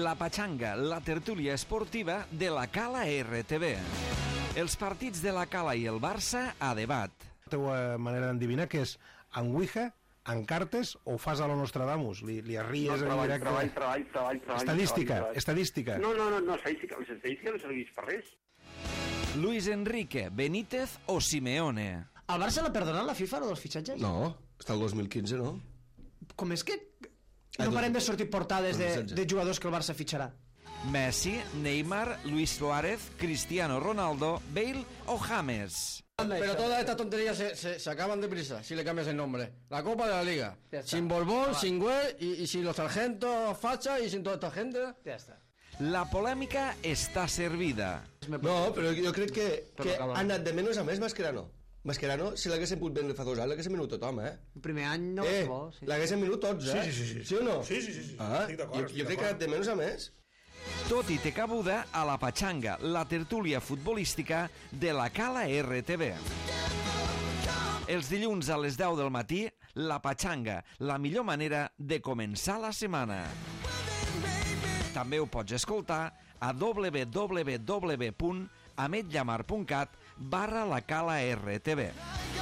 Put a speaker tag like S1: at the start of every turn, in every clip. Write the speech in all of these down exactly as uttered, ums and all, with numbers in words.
S1: La Pachanga, la tertúlia esportiva de la Cala R T V. Els partits de la Cala i el Barça a debat.
S2: La teva manera d'endevinar que és en Ouija, en cartes o fas a lo Nostradamus? Li, li arries
S3: no,
S2: en
S3: treball,
S2: directe?
S3: Treball, treball, treball, treball.
S2: Estadística,
S3: treball, treball.
S2: estadística.
S3: No, no, no, no, estadística, les estadístiques no serveix per res.
S1: Luis Enrique, Benítez o Simeone?
S4: El Barça l'ha perdonat la FIFA, o dels fitxatges?
S5: No, està el dos mil quinze, no?
S4: Com és que
S5: Ah,
S4: no
S5: dos-
S4: parem de sortir portades de,
S5: dos mil setze.
S4: de jugadors que el Barça fitxarà?
S1: Messi, Neymar, Luis Suárez, Cristiano Ronaldo, Bale o James?
S6: Pero todas estas tonterías se, se, se acaban deprisa si le cambias el nombre. La Copa de la Liga. Sin Borbón, sin Güell y, y sin los sargentos facha y sin toda esta gente.
S4: Ja està.
S1: La polèmica està servida.
S5: No, però jo crec que, que
S4: acaba.
S5: ha anat de menys a més Mascherano. Mascherano, si l'haguessin pogut vendre fa dos anys, l'haguessin venut tothom, eh?
S4: El primer any no
S5: eh,
S4: és bo. Sí.
S5: l'haguessin venut tots, eh?
S2: Sí, sí, sí, sí.
S5: Sí o no?
S2: Sí, sí, sí, sí.
S5: Ah,
S2: Estic d'acord,
S5: jo,
S2: estic
S5: jo crec que ha anat de menys a més.
S1: Tot i té cabuda a la Pachanga, la tertúlia futbolística de la Cala R T V. Els dilluns a les deu del matí, la Pachanga, la millor manera de començar la setmana. També ho pots escoltar a w w w punt ametllamar punt cat barra la Cala R T V.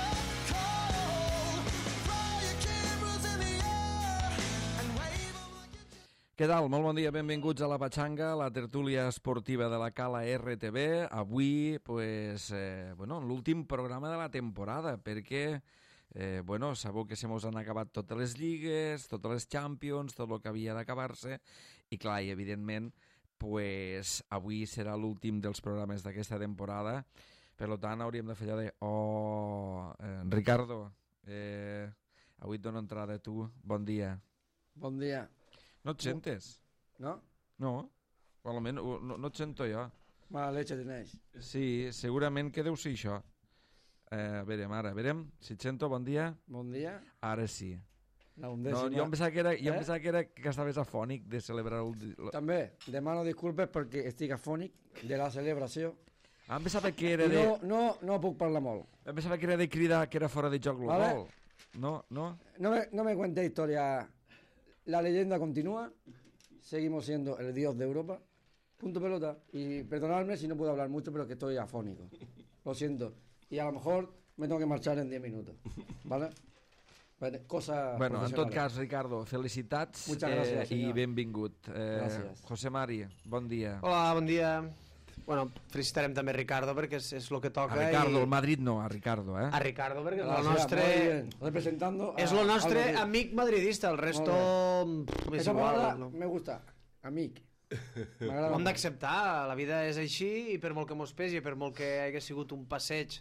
S1: Què tal? Molt bon dia, benvinguts a la Pachanga, la tertúlia esportiva de la Cala R T V. Avui, pues, eh, bueno, l'últim programa de la temporada, perquè, eh, bueno, sabeu que se mos han acabat totes les lligues, totes les Champions, tot el que havia d'acabar-se, i clar, i evidentment, pues, avui serà l'últim dels programes d'aquesta temporada, per tant, hauríem de fer allò de, oh, eh, Ricardo, eh, avui et dono entrada a tu, bon dia.
S6: Bon dia.
S1: No et sentes?
S6: ¿No?
S1: No, o almenys no, no et sento jo.
S6: Mala leche tenéis.
S1: Sí, segurament que deu ser això. Eh, a veure, ara, a veure, si et sento, bon dia.
S6: Bon dia.
S1: Ara sí.
S6: La
S1: No,
S6: undécima.
S1: jo em pensava que era, jo em
S6: Eh?
S1: pensava que, era que estaves afònic de celebrar el... el-
S6: També demano disculpes perquè estic afònic de la celebració.
S1: Ah, em pensava que
S6: I
S1: era de...
S6: no, no, no puc parlar molt.
S1: Em pensava que era de cridar que era fora de joc global.
S6: Vale.
S1: No, no?
S6: No me, no me cuente historia. La leyenda continúa. Seguimos siendo el dios de Europa. Punto pelota. Y perdonadme si no puedo hablar mucho, pero que estoy afónico. Lo siento. Y a lo mejor me tengo que marchar en diez minutos. ¿Vale? Bueno, cosa
S1: Bueno, en tot cas, Ricardo, felicitats
S6: Muchas gracias,
S1: eh, i
S6: senyor.
S1: benvingut. Eh,
S6: Gràcies.
S1: José Mari, bon dia.
S7: Hola, bon dia. Bueno, felicitarem també Ricardo perquè és, és el que
S1: A
S7: toca.
S1: Ricardo,
S7: i...
S1: el Madrid no, a Ricardo, eh?
S7: A Ricardo perquè és
S6: Gracias,
S7: el nostre...
S6: muy bien. Representando a-
S7: És el nostre
S6: al Madrid.
S7: amic madridista, el resto... pff, És
S6: Esa
S7: igual.
S6: palabra
S7: No?
S6: me gusta. Amic. M'agrada
S7: Ho hem
S6: molt.
S7: d'acceptar, la vida és així i per molt que mos pesi, per molt que hagués sigut un passeig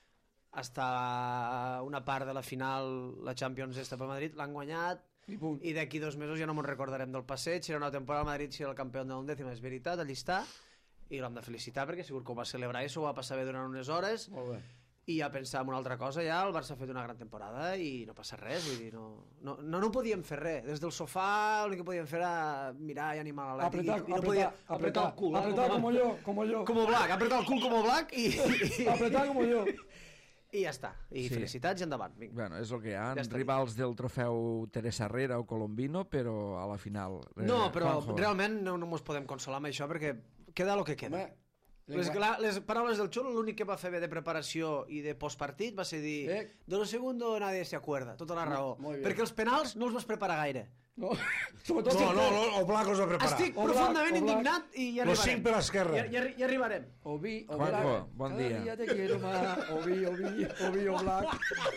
S7: hasta una part de la final, la Champions esta per Madrid, l'han guanyat
S6: I punt.
S7: i d'aquí dos mesos ja no ens recordarem del passeig, serà una temporada al Madrid, serà el campió de l'undècima, és veritat, allí està, i l'hem de felicitar perquè segur que ho va celebrar i s'ho va passar bé durant unes hores
S6: Molt bé.
S7: i ja pensar en una altra cosa, ja el Barça ha fet una gran temporada i no passa res, vull dir, no, no, no, no podíem fer res, des del sofà l'únic que podíem fer era mirar i animar l'Atlètic
S6: Apretar,
S7: i, i no
S6: apretar,
S7: podia
S6: apretar,
S7: apretar el cul, eh,
S6: apretar como yo, como yo.
S7: como Black, apretar el cul como Black i, i,
S6: Apretar como yo.
S7: i ja està, i
S1: Sí.
S7: felicitats i endavant, vinga.
S1: Bueno, és el que hi ha,
S7: Ja està
S1: rivals del trofeu Teresa Herrera o Colombino, però a la final... Eh,
S7: No, però
S1: Juanjo.
S7: realment no, no ens podem consolar amb això perquè queda el que queda.
S6: Home,
S7: Les,
S6: lengua-
S7: la, les paraules del Xolo, l'únic que va fer bé de preparació i de postpartit va ser dir
S6: Eh.
S7: de lo segundo nadie se acuerda, tota la raó,
S6: Molt bé.
S7: perquè els penals no els vas preparar gaire.
S6: No, sobretot
S2: No, no, no, o Black els va preparar.
S7: Estic
S6: Oblak,
S7: profundament
S6: Oblak.
S7: indignat i ja
S2: Los
S7: arribarem.
S2: cinc per l'esquerra.
S7: Ja, ja, arri- ja arribarem.
S6: Ovi, o
S1: Juanjo,
S6: Black.
S1: bon
S6: Cada
S1: dia.
S6: día te quiero más. Ovi, Ovi, Ovi, o Black.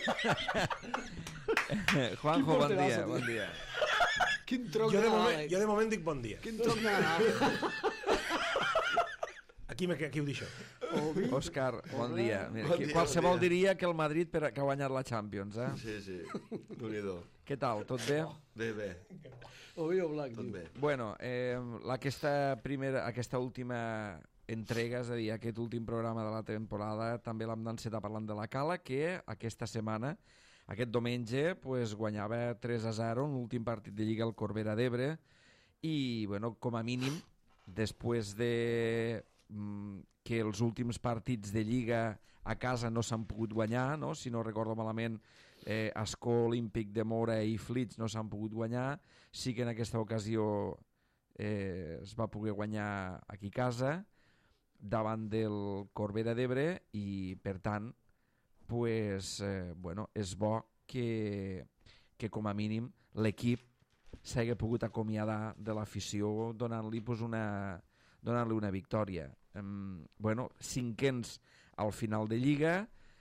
S1: Juanjo,
S6: Quin
S1: bon
S6: porterazo,
S1: dia,
S6: tio.
S1: bon dia.
S7: Quin tronc
S2: Jo de,
S7: de
S2: moment,
S7: Nadal,
S2: jo de moment dic bon dia.
S7: Quin tronc de Nadal.
S2: Aquí, me, aquí ho deixo.
S1: Òscar, bon dia. Mira,
S5: Bon
S1: que
S5: dia,
S1: qualsevol
S5: bon dia.
S1: diria que el Madrid per, que ha guanyat la Champions, eh?
S5: Sí, sí, déu-n'hi-do.
S1: Què tal, tot bé?
S5: Bé, bé,
S6: Ovi, o Black.
S5: tot
S6: tio.
S5: bé.
S1: Bueno, eh, aquesta primera, aquesta última entrega, és a dir, aquest últim programa de la temporada, també l'hem d'encetar parlant de la Cala, que aquesta setmana, aquest diumenge, pues, guanyava tres a zero en l'últim partit de Lliga al Corbera d'Ebre, i, bueno, com a mínim, després de mm, que els últims partits de Lliga a casa no s'han pogut guanyar, no? Si no recordo malament, eh, Ascó, Olímpic de Mora i Flits no s'han pogut guanyar, sí que en aquesta ocasió eh, es va poder guanyar aquí a casa davant del Corbera d'Ebre i, per tant, pues, eh, bueno, és bo que, que com a mínim l'equip s'hagi pogut acomiadar de l'afició donant-li pues, una, donant-li una victòria. Um, bueno, cinquens al final de Lliga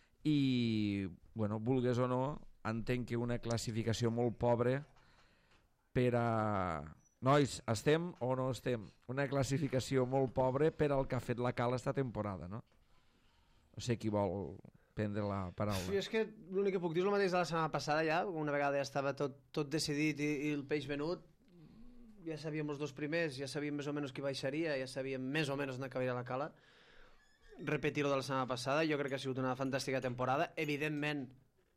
S1: i, bueno, vulgues o no, entenc que una classificació molt pobra per a... Nois, estem o no estem? Una classificació molt pobra per al que ha fet la Cala esta temporada, no? No sé qui vol prendre la paraula.
S7: Sí, és que l'únic que puc dir és el mateix de la setmana passada ja, una vegada ja estava tot, tot decidit i, i el peix venut, ja sabíem els dos primers, ja sabíem més o menys qui baixaria, ja sabíem més o menys on acabaria la Cala. Repetir-ho de la setmana passada, jo crec que ha sigut una fantàstica temporada. Evidentment,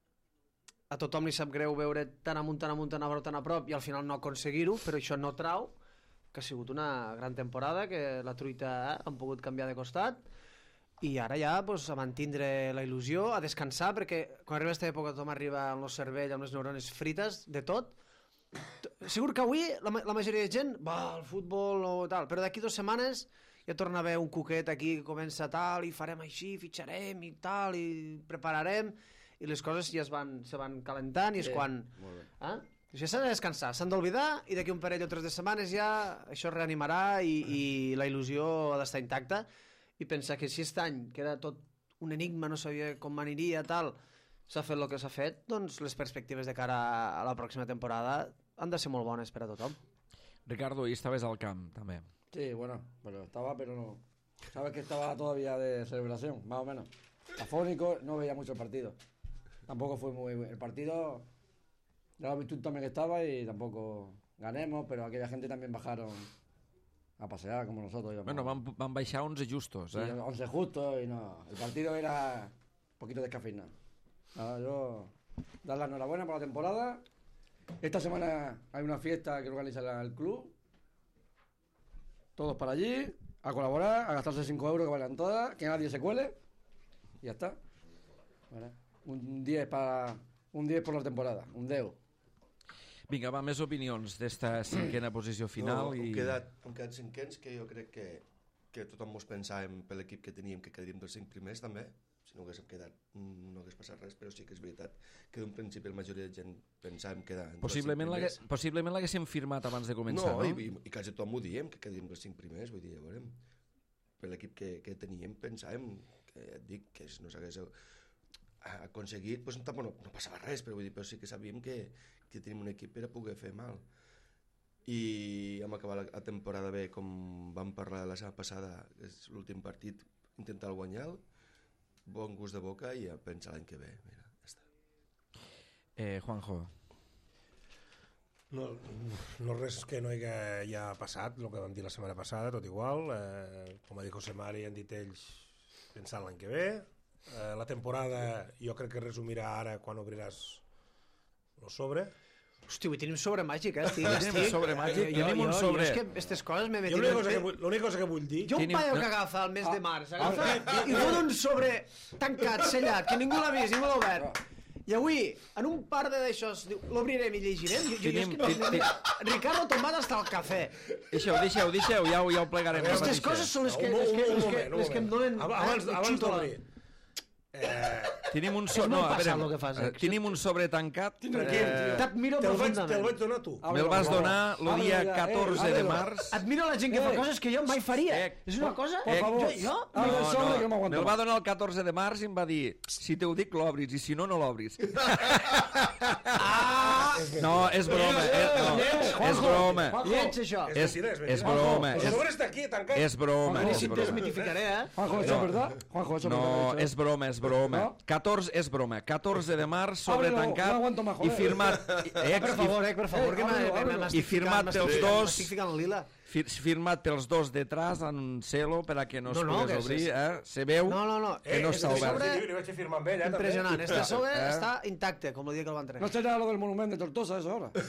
S7: a tothom li sap greu veure tan amunt, tan amunt, tan a prop, tan a prop i al final no aconseguir-ho, però això no trau que ha sigut una gran temporada, que la truita eh, han pogut canviar de costat i ara ja pues, a mantindre la il·lusió, a descansar, perquè quan arriba aquesta època tothom arriba al nostre cervell amb les neurones frites de tot. Segur que avui la, la majoria de gent va al futbol o tal, però d'aquí dues setmanes ja torna a haver un cuquet aquí que comença tal i farem així, fitxarem i tal i prepararem i les coses ja es van, se van calentant i és sí, quan... Eh? Això s'ha de descansar, s'han d'oblidar i d'aquí un parell o tres de setmanes ja això es reanimarà i, i la il·lusió ha d'estar intacta i pensar que si aquest any, que era tot un enigma, no sabia com aniria, tal, s'ha fet el que s'ha fet, doncs les perspectives de cara a la pròxima temporada han de ser molt bones per a tothom.
S1: Ricardo, ahí estaves al camp, també.
S6: Sí, bueno, pero estaba, pero no. Sabes que estaba todavía de celebración, más o menos. Afónico, no veía mucho el partido. Tampoco fue muy... El partido, ya lo visto también que estaba y tampoco ganemos, pero aquella gente también bajaron a pasear como nosotros. Íbamos.
S1: Bueno, van, van baixar once justos, eh?
S6: Sí, once justos y no. El partido era un poquito descafeinado. Nada, yo dar la enhorabuena por la temporada. Esta semana hay una fiesta que organiza el club. Todos para allí, a colaborar, a gastarse cinco euros que valgan todas, que nadie se cuele. Y ya está. Vale. Un diez para un diez por la temporada, un deu.
S1: Vinga, va, més opinions d'esta cinquena posició final.
S5: No,
S1: i...
S5: hem, quedat, hem quedat cinquens, que jo crec que, que tothom mos pensàvem per l'equip que teníem que quedaríem dels cinc primers també. Si no haguéssim quedat no hagués passat res, però sí que és veritat que d'un principi la majoria de gent pensàvem quedar entre
S1: possiblement
S5: els cinc primers.
S1: Possiblement l'haguéssim firmat abans de començar, no?
S5: No, i, i, i quasi tothom ho diem, que quedaríem dels cinc primers, vull dir, ja veurem. Per l'equip que, que teníem pensàvem, que et dic, que no s'hagués aconseguit, doncs tampoc no, no passava res, però, vull dir, però sí que sabíem que, que tenim un equip per a poder fer mal. I hem acabat la, la temporada bé, com vam parlar la setmana passada, és l'últim partit, intentar guanyar-lo, bon gust de boca i a pensar l'any que ve. Mira, ja està.
S1: Eh, Juanjo.
S2: No, no res que no hagi ja passat, el que vam dir la setmana passada, tot igual. Eh, com ha dit José Mari, han dit ells pensant l'any que ve. Eh, la temporada jo crec que resumirà ara quan obriràs el sobre.
S7: Hosti, avui tenim sobre màgic, eh? Estic,
S1: Tenim un sobre màgic,
S7: jo,
S1: tenim un
S7: jo,
S1: sobre...
S7: Jo, és que aquestes coses m'he
S2: Jo
S7: metit...
S2: l'única cosa, que vull- l'única cosa que vull dir...
S7: Jo un
S1: Tenim-
S7: paio
S1: no.
S7: que agafa el mes
S6: Ah,
S7: de març, agafa
S2: ah,
S7: i fot un sobre tancat, sellat, que ningú l'ha vist, ningú l'ha obert. I avui, en un par de d'això, l'obrirem i llegirem. Jo, jo,
S1: Tenim-
S7: jo és que,
S1: te-
S7: Ricardo tombat hasta el cafè.
S1: Deixeu, deixeu, deixeu, ja ho, ja ho plegarem.
S7: Aquestes
S1: mateixa.
S7: coses són les que,
S2: Un mo-
S7: les que,
S2: un
S7: les que,
S2: moment, un
S7: les que em donen...
S2: moment. Abans,
S7: eh,
S2: abans
S7: xuto la-
S2: d'obrir. Eh,
S1: Tenim un
S7: És
S1: sobre...
S7: molt
S1: No, a
S7: passat
S1: veure,
S7: el que fas,
S1: eh,
S7: eh?
S1: tenim un sobre tancat.
S2: Tranquil, tio.
S7: T'admiro
S2: Te'l vaig, te'l
S7: profundament.
S2: vaig donar tu.
S1: Me'l vas donar el dia catorze de març.
S7: Admiro la gent que fa
S6: Eh.
S7: coses que jo mai faria.
S1: Eh.
S7: És una cosa...
S1: Eh.
S7: Jo, jo,
S6: Abre el sobre que no m'aguanto
S1: me'l va
S6: más.
S1: donar el catorze de març i em va dir si te ho dic l'obris i si no, no l'obris.
S7: Ah!
S1: No, és broma. És, no, és broma.
S7: Lleig, això.
S2: És
S1: És,
S2: mentida, és
S1: és
S2: mentida.
S1: broma.
S2: El
S1: És,
S2: sobre està aquí, tancat.
S1: és broma.
S6: Juanjo,
S1: És
S7: Si et
S1: broma.
S7: desmitificaré, eh?
S6: Juanjo, ¿eso es verdad? Juanjo, ¿eso es
S1: No,
S6: verdad?
S1: és broma, és broma.
S6: No?
S1: catorze, és broma. catorze de març, sobre
S6: Ábrelo,
S1: tancat
S6: no aguanto más,
S1: i
S6: joder.
S1: firmat...
S7: Eh, per favor, eh, per favor,
S6: Eh,
S7: que m'ha-
S6: ábrelo,
S7: m'ha-
S6: ábrelo.
S7: m'estic
S1: I firmat
S7: ficant-
S1: pels
S7: m'estic-
S1: dos.
S7: M'estic ficant lila.
S1: Fir firmat pels dos detrás en celo per a que no es
S7: No, no,
S1: pogués
S7: que
S1: obrir.
S7: és-
S1: Eh? Se veu
S7: No, no, no.
S1: que no
S2: és
S1: està
S2: que
S1: obert.
S2: sobre- Li vaig a firmar amb ell, eh, també.
S7: Impressionant. Este sobre
S1: Eh?
S7: està intacte, com el dia que el van treure.
S6: ¿No será lo del monumento de Tortosa eso ahora?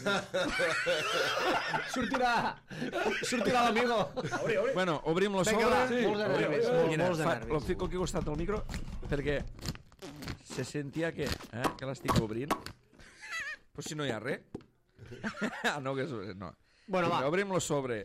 S7: Sortirà... Sortirà l'amigo.
S2: Obri, obri.
S1: Bueno, obrim lo
S7: Vinga,
S1: sobre.
S7: va, molts de nervis, molt-
S1: Mira,
S7: molts de
S1: fa,
S7: nervis.
S1: lo fico aquí al costat del micro perquè se sentia que, eh, que l'estic obrint. Però si no hi ha res. Ah, no, que és... No.
S7: Bueno,
S1: Vinga,
S7: va.
S1: obrim lo sobre.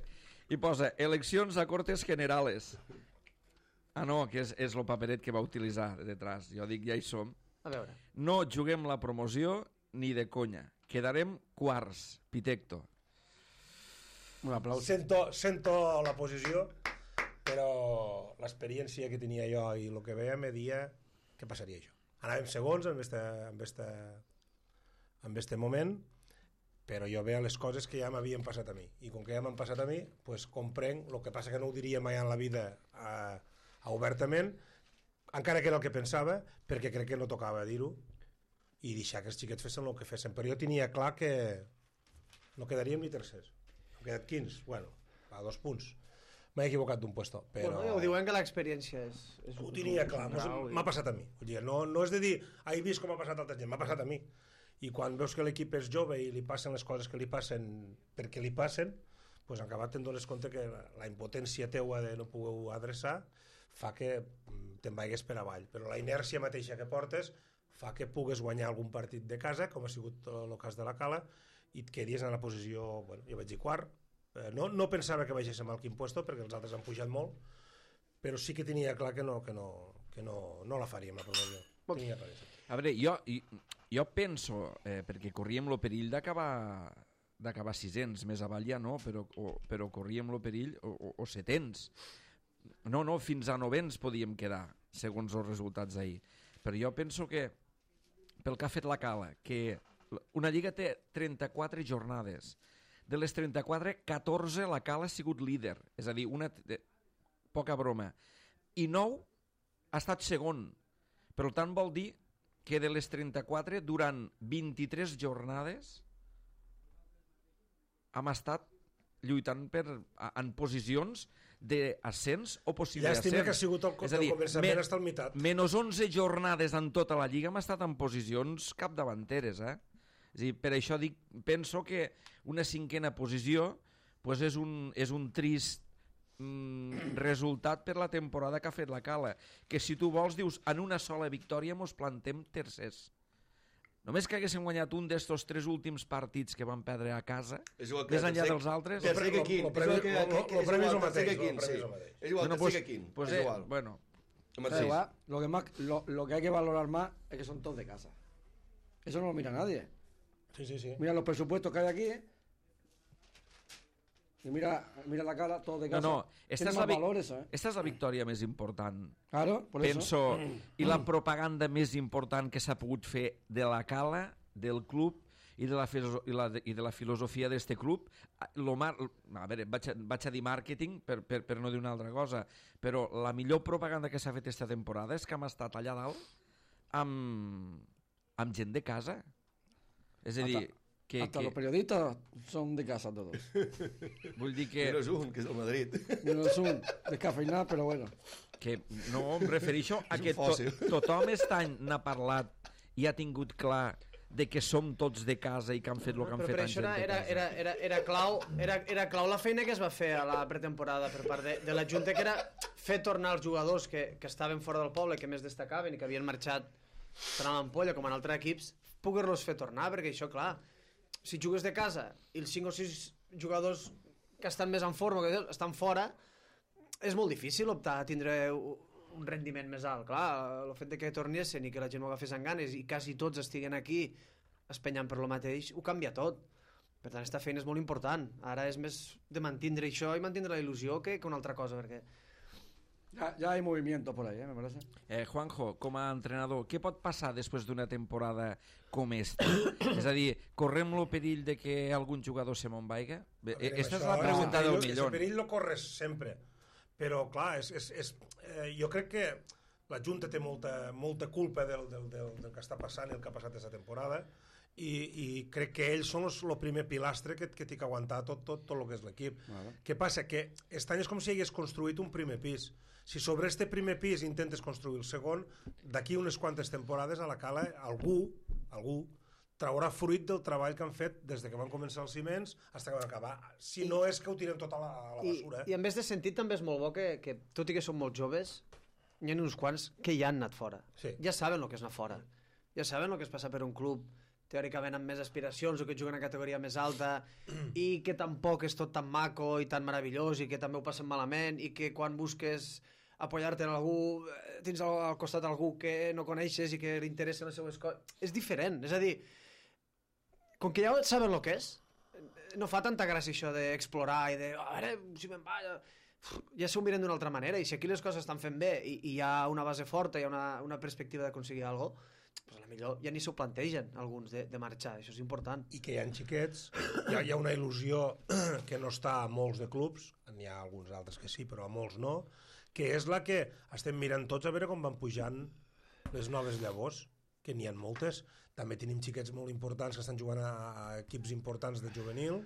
S1: I posa, eleccions a Cortes Generales. Ah, no, que és, és el paperet que va utilitzar detrás. Jo dic, ja hi som.
S7: A veure.
S1: No juguem la promoció ni de conya. Quedarem quarts, Pitecto.
S6: Un aplaus.
S2: Sento, sento la posició, però l'experiència que tenia jo i el que veia me dia què passaria això. Anàvem segons en este, en este, en este moment, però jo veia les coses que ja m'havien passat a mi. I com que ja m'han passat a mi, pues comprenc, el que passa que no ho diria mai en la vida a, a obertament, encara que era el que pensava, perquè crec que no tocava dir-ho, i deixar que els xiquets fessin el que fessin. Però jo tenia clar que no quedaríem ni tercers. Hem quedat quinze, bueno, a dos punts. M'he equivocat d'un puesto, però...
S7: Bueno, ho diuen que l'experiència és... és
S2: ho tenia clar,
S7: un grau,
S2: m'ha passat a mi. Vull dir, no, no és de dir, he vist com ha passat a altra gent, m'ha passat a mi. I quan veus que l'equip és jove i li passen les coses que li passen perquè li passen, pues en acabat te'n dones compte que la impotència teua de no poder adreçar fa que te'n vagis per avall. Però la inèrcia mateixa que portes fa que pugues guanyar algun partit de casa, com ha sigut el cas de la Cala, i et quedis en la posició, bueno, jo vaig dir quart. No, no pensava que baixéssim al quin puesto, perquè els altres han pujat molt, però sí que tenia clar que no, que no, que no, no la faríem, la promoció. Tenia clar això.
S1: A veure, jo, jo penso, eh, perquè corríem el perill d'acabar d'acabar sisens, més avall ja no, però, o, però corríem el perill, o, o, o setens. No, no, fins a novens podíem quedar, segons els resultats d'ahir. Però jo penso que, pel que ha fet la Cala, que una lliga té trenta-quatre jornades. De les trenta-quatre, catorze la Cala ha sigut líder. És a dir, una de, poca broma. I nou ha estat segon. Per tant, vol dir que de les trenta-quatre, durant vint-i-tres jornades, hem estat lluitant per, en posicions d'ascens o possible ascens.
S2: Llàstima que ha sigut el,
S1: és a dir,
S2: el començament hasta el mitat.
S1: Menys onze jornades en tota la lliga hem estat en posicions capdavanteres, eh? És a dir, per això dic, penso que una cinquena posició pues és, un, és un trist mm, resultat per la temporada que ha fet la Cala. Que si tu vols, dius, en una sola victòria mos plantem tercers. Només que haguéssim guanyat un d'estos tres últims partits que vam perdre a casa, més enllà dels altres...
S5: Tercer que quin.
S2: El premi és el mateix.
S5: És igual, tercer que quin.
S1: Pues
S5: és
S1: eh,
S5: igual.
S1: bueno,
S6: Da igual, lo que, más, lo, lo que hay que valorar más es que son todos de casa. Eso no lo mira nadie.
S2: Sí, sí, sí.
S6: Mira los presupuestos que hay aquí, ¿eh? Y mira, mira la Cala, todos de
S1: no,
S6: casa.
S1: no, esta
S6: Tiene
S1: és,
S6: más
S1: la, vi-
S6: valor eso, ¿eh?
S1: esta és la victòria més important.
S6: Claro, por
S1: Penso,
S6: eso.
S1: i la propaganda més important que s'ha pogut fer de la Cala, del club i de la, filoso i la, i de la filosofia d'este club. Lo mar a veure, vaig a, vaig a dir màrqueting per, per, per no dir una altra cosa, però la millor propaganda que s'ha fet esta temporada és que hem estat allà dalt amb, amb gent de casa. És a dir, que,
S6: Hasta
S1: que
S6: los periodistas son de casa todos.
S1: vull dir que,
S5: Menos un, que és el Madrid.
S6: No son descafeinados, pero bueno.
S1: que no em refereixo a
S5: És un
S1: que to,
S5: fòssil.
S1: tothom aquest any n'ha parlat i ha tingut clar de que som tots de casa i que han fet el que han
S7: però
S1: fet
S7: per
S1: en
S7: això
S1: gent
S7: era,
S1: de
S7: era,
S1: casa.
S7: era, era, era, clau, era, era clau la feina que es va fer a la pretemporada per part de, de la Junta, que era fer tornar els jugadors que, que estaven fora del poble, que més destacaven i que havien marxat tant a l'Ampolla com en altres equips, poder-los fer tornar, perquè això, clar, si jugues de casa i els cinc o sis jugadors que estan més en forma, que estan fora, és molt difícil optar a tindre un rendiment més alt. Clar, el fet de que tornessin i que la gent ho agafés amb ganes i quasi tots estiguen aquí espenyant per lo mateix, ho canvia tot. Per tant, aquesta feina és molt important. Ara és més de mantindre això i mantindre la il·lusió que, que una altra cosa, perquè...
S6: Ya, ya hay movimiento por ahí, ¿eh? Me parece.
S1: Eh, Juanjo, com a entrenador, què pot passar després d'una temporada com esta? És a dir, correm el perill de que algun jugador se me'n vaiga? Aquesta és la pregunta del millor.
S2: El perill lo corres sempre, però clar, és, és, és, eh, jo crec que la Junta té molta, molta culpa del, del, del, del que està passant i el que ha passat aquesta temporada, i, i crec que ells són el primer pilastre que, que té que aguantar tot, tot, tot el que és l'equip.
S6: Vale.
S2: Què passa? Que aquest any és com si hagués construït un primer pis. Si sobre este primer pis intentes construir el segon, d'aquí unes quantes temporades a la Cala algú, algú traurà fruit del treball que han fet des de que van començar els ciments fins que van acabar. Si I, no és que ho tiren tot a la, a la basura.
S7: I, I en més de sentit també és molt bo que, que tot i que són molt joves, hi ha uns quants que ja han anat fora.
S2: Sí.
S7: Ja saben el que és anar fora. Ja saben el que és passar per un club teòricament amb més aspiracions o que juguen a categoria més alta i que tampoc és tot tan maco i tan meravellós i que també ho passen malament i que quan busques apoyar-te en algú tens al, al costat algú que no coneixes i que li interessen les seues coses, és diferent, és a dir, com que ja saben el que és, no fa tanta gràcia això d'explorar i de, a veure, si me'n va, ja s'ho miren d'una altra manera, i si aquí les coses estan fent bé i, i hi ha una base forta, hi ha una, una perspectiva d'aconseguir alguna cosa, pues a la millor ja ni s'ho plantegen alguns de, de marxar, això és important.
S2: I que hi ha xiquets, hi ha, hi ha una il·lusió que no està a molts de clubs, n'hi ha alguns altres que sí, però a molts no, que és la que estem mirant tots a veure com van pujant les noves llavors, que n'hi ha moltes. També tenim xiquets molt importants que estan jugant a, a equips importants de juvenil,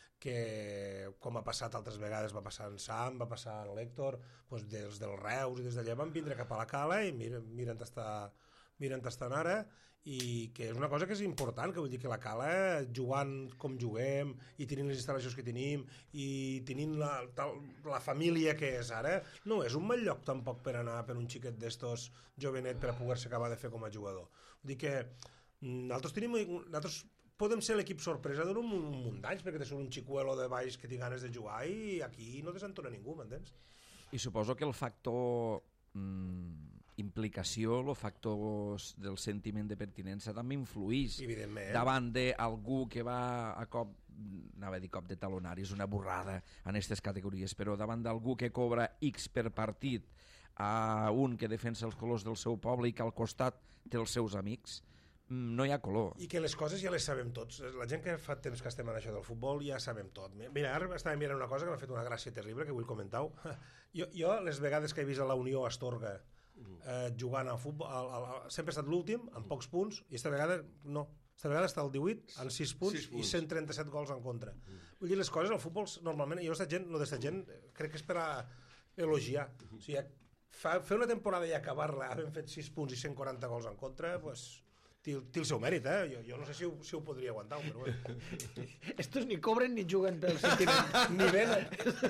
S2: que com ha passat altres vegades, va passar en Sam, va passar en l'Hèctor, doncs des del Reus i des d'allà van vindre cap a la Cala i miren, miren estar, miren estar ara, i que és una cosa que és important, que vull dir que la Cala, jugant com juguem i tenint les instal·lacions que tenim i tenint la, tal, la família que és ara, no és un mal lloc tampoc per anar per un xiquet d'estos jovenet per a poder-se acabar de fer com a jugador. Vull dir que nosaltres tenim, nosaltres podem ser l'equip sorpresa d'un un munt d'anys, perquè te surt un xicuelo de baix que té ganes de jugar i aquí no desentona ningú, m'entens?
S1: I suposo que el factor mm, implicació, el factor del sentiment de pertinença també influïx davant d'algú que va a cop, anava a dir cop de talonari, és una borrada en aquestes categories, però davant d'algú que cobra X per partit a un que defensa els colors del seu poble i que al costat té els seus amics, no hi ha color.
S2: I que les coses ja les sabem tots. La gent que fa temps que estem en això del futbol ja sabem tot. Mira, ara estava mirant una cosa que m'ha fet una gràcia terrible, que vull comentar-ho. Jo, jo, les vegades que he vist a la Unió Astorga eh, jugant a futbol, a, a, a, sempre he estat l'últim, amb pocs punts, i esta vegada no. Esta vegada està al divuit, amb sis punts, punts. I cent trenta-set gols en contra. Mm. Vull dir, les coses, al futbol, normalment, jo aquesta gent, no d'esta gent, crec que és per a elogiar. O sigui, fa, fer una temporada i acabar-la havent fet sis punts i cent quaranta gols en contra, pues, té, té el seu mèrit, eh? Jo, jo no sé si ho, si ho podria aguantar, però bé.
S7: Estos ni cobren ni juguen pel sentiment, ni venen.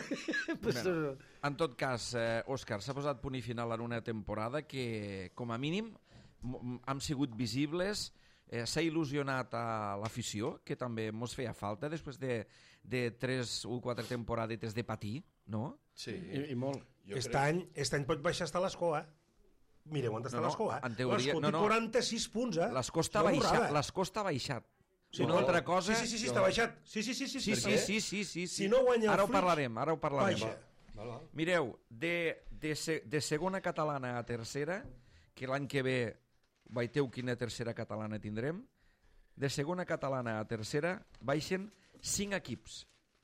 S7: Pues
S1: bueno, en tot cas, eh, Òscar, s'ha posat punt i final en una temporada que, com a mínim, hem sigut visibles, eh, s'ha il·lusionat a l'afició, que també mos feia falta després de, de tres o quatre temporadetes de patir, no?
S5: Sí.
S6: I, i molt.
S2: Aquest any, aquest any pot baixar hasta l'Escó, eh? Mireu on està
S1: no, no,
S2: l'Escó, eh?
S1: En teoria,
S2: L'Escó
S1: no,
S2: té
S1: no.
S2: quaranta-sis punts, eh?
S1: L'Escó està baixat, l'Escó està baixat. Si no, altra cosa...
S2: Sí, sí, sí, està baixat. Sí, sí, sí, sí,
S1: sí, sí, sí, sí, sí.
S2: Si no guanya el
S1: ara ho
S2: Flix,
S1: parlarem, ara ho parlarem.
S2: baixa.
S5: Val, val.
S1: Mireu, de, de, se, de segona catalana a tercera, que l'any que ve veiteu quina tercera catalana tindrem, de segona catalana a tercera baixen cinc equips.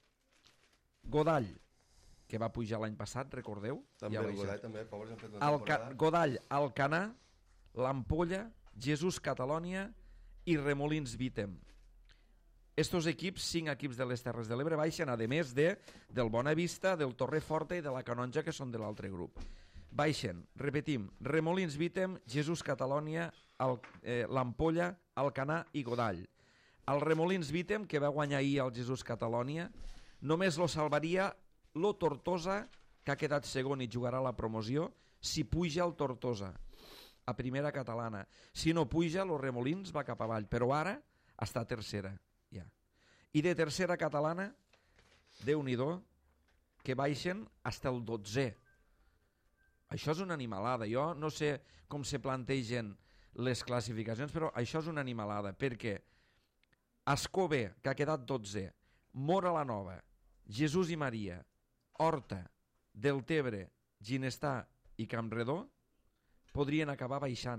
S1: Godall, que va pujar l'any passat, recordeu?
S5: També
S1: ja
S5: el Godall, també, pobres han fet una
S1: Alca
S5: temporada.
S1: Godall, Alcanar, l'Ampolla, Jesús Catalònia i Remolins Vítem. Estos equips, cinc equips de les Terres de l'Ebre, baixen, a més de, del Bonavista, del Torreforta i de la Canonja, que són de l'altre grup. Baixen, repetim, Remolins Vítem, Jesús Catalònia, eh, l'Ampolla, Alcanar i Godall. El Remolins Vítem, que va guanyar ahir el Jesús Catalònia, només lo salvaria lo Tortosa, que ha quedat segon i jugarà la promoció, si puja el Tortosa a primera catalana. Si no puja, lo Remolins va cap avall, però ara està a tercera. Ja. I de tercera catalana, Déu-n'hi-do, que baixen hasta el dotzè. Això és una animalada. Jo no sé com se plantegen les classificacions, però això és una animalada, perquè Escó B, que ha quedat dotzè, Mora la Nova, Jesús i Maria, Horta, Deltebre, Ginestar i Campredó podrien acabar baixant.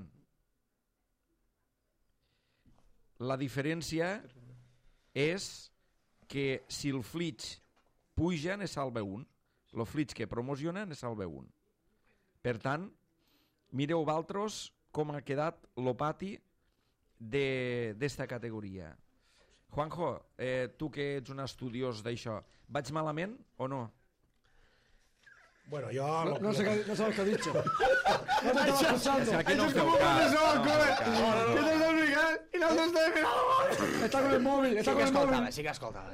S1: La diferència és que si el Flix puja, ne salva un. El Flix que promociona, ne salva un. Per tant, mireu valtros com ha quedat el pati d'esta categoria. Juanjo, eh, tu que ets un estudiós d'això, vaig malament o no?
S2: Bueno, yo...
S6: No,
S2: lo-
S6: no,
S2: lo-
S6: sé qué, no sabes qué ha dicho. No te estaba escuchando.
S1: Aquí no
S7: Eso es
S1: feu
S7: como
S1: cas,
S7: cuando se va al
S1: no
S7: cole.
S1: feu cas.
S7: Que te estás Miguel y no te estás mirando.
S6: Está con el móvil, está
S7: Sí
S6: con
S7: que
S6: el
S7: escoltava,
S6: móvil.
S7: sí que escoltava.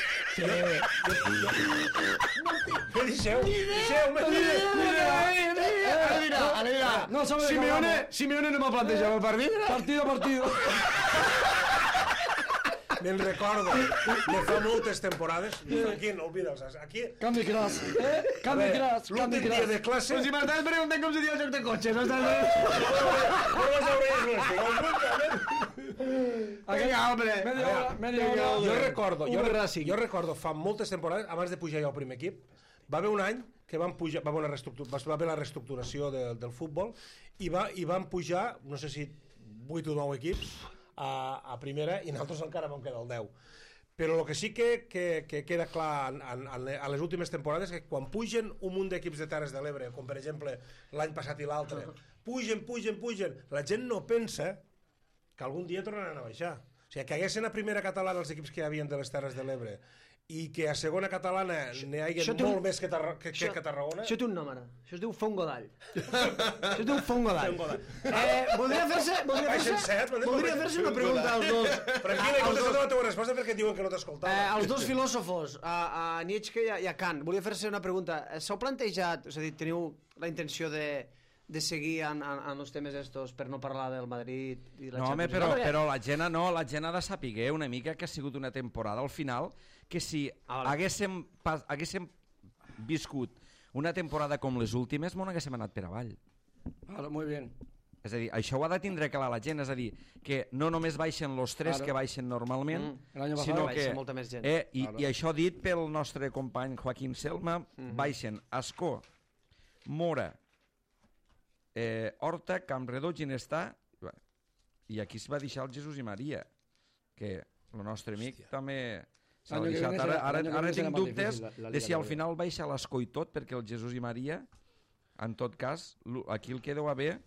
S2: Què deixeu? Deixeu, me
S7: Ara mira, ara mira.
S6: No sabe de qué
S7: Simeone,
S6: hablamos.
S7: Simeone no m'ha plantejat el partit.
S6: Partido a partido.
S2: me'n recordo de fa moltes temporades. Aquí, no oblida'ls. Aquí,
S6: Canvi Crash, eh? Canvi Crash, Canvi
S2: l'últim dia de
S6: Crash.
S2: classe...
S7: Pues si m'estàs preguntant com se diu el joc de cotxe, no estàs...
S2: No vas a veure
S7: Vinga, hombre.
S6: Media hora, media hora.
S2: Jo recordo, jo,
S7: Uber
S2: re-
S7: Racing.
S2: jo recordo fa moltes temporades, abans de pujar jo al primer equip, va haver un any que van pujar, va haver, una reestructur, va haver la reestructuració de, del futbol i, va, i van pujar, no sé si vuit o nou equips a, a primera i nosaltres encara vam quedar al deu. Però el que sí que, que, que queda clar en, en, en les últimes temporades és que quan pugen un munt d'equips de Terres de l'Ebre, com per exemple l'any passat i l'altre, pugen, pugen, pugen, la gent no pensa que algun dia tornaran a baixar. O sigui, que haguessin a primera catalana els equips que hi havia de les Terres de l'Ebre i que a segona catalana n'hi hagi
S7: això té
S2: molt
S7: un-
S2: més que, Tarra, que, que, que Tarragona.
S7: Això té un nom, ara. Això es diu Fongodall. Això es diu Fongodall.
S2: Fongodall.
S7: Eh, voldria fer-se voldria
S2: Baixen
S7: fer-se
S2: set, m'han dit
S7: voldria
S2: que
S7: fer-se una pregunta als dos.
S2: Tranquil·la, he
S7: als
S2: contestat
S7: dos,
S2: la teva resposta perquè et diuen que no
S7: eh,
S2: t'escoltava.
S7: als dos filòsofos, a, a Nietzsche i a, i a Kant. Volia fer-se una pregunta. Eh, S'heu plantejat, és a dir, teniu la intenció de, de seguir en, en, en els temes estos per no parlar del Madrid i la
S1: No, home,
S7: Champions?
S1: però,
S7: perquè-
S1: però la gent no, la gent ha de saber una mica que ha sigut una temporada al final que si
S7: Ah, vale.
S1: haguéssim, pas, haguéssim viscut una temporada com les últimes, no haguéssim anat per avall.
S6: Claro, muy bien.
S1: És a dir, això ho ha de tindre clar la gent, és a dir, que no només baixen los tres
S6: Claro.
S1: que baixen normalment,
S7: Mm.
S6: El año pasado
S1: sinó
S7: baixa
S1: que...
S7: molta més gent.
S1: Eh, i,
S6: Claro.
S1: I això dit pel nostre company Joaquín Selma, baixen Ascó, Mora, eh, Horta, Campredó, Ginestà, i aquí es va deixar el Jesús i Maria, que el nostre amic
S2: Hòstia.
S1: també s'ha
S6: L'any que
S1: deixat.
S6: viene
S1: Ara,
S6: serà-
S1: ara,
S6: l'any que
S1: ara
S6: viene serà
S1: tinc
S6: más
S1: dubtes
S6: difícil la- la
S1: de
S6: Liga
S1: si al
S6: todavía.
S1: final baixa l'Ascó i tot, perquè el Jesús i Maria, en tot cas, lo- aquí el que deu haver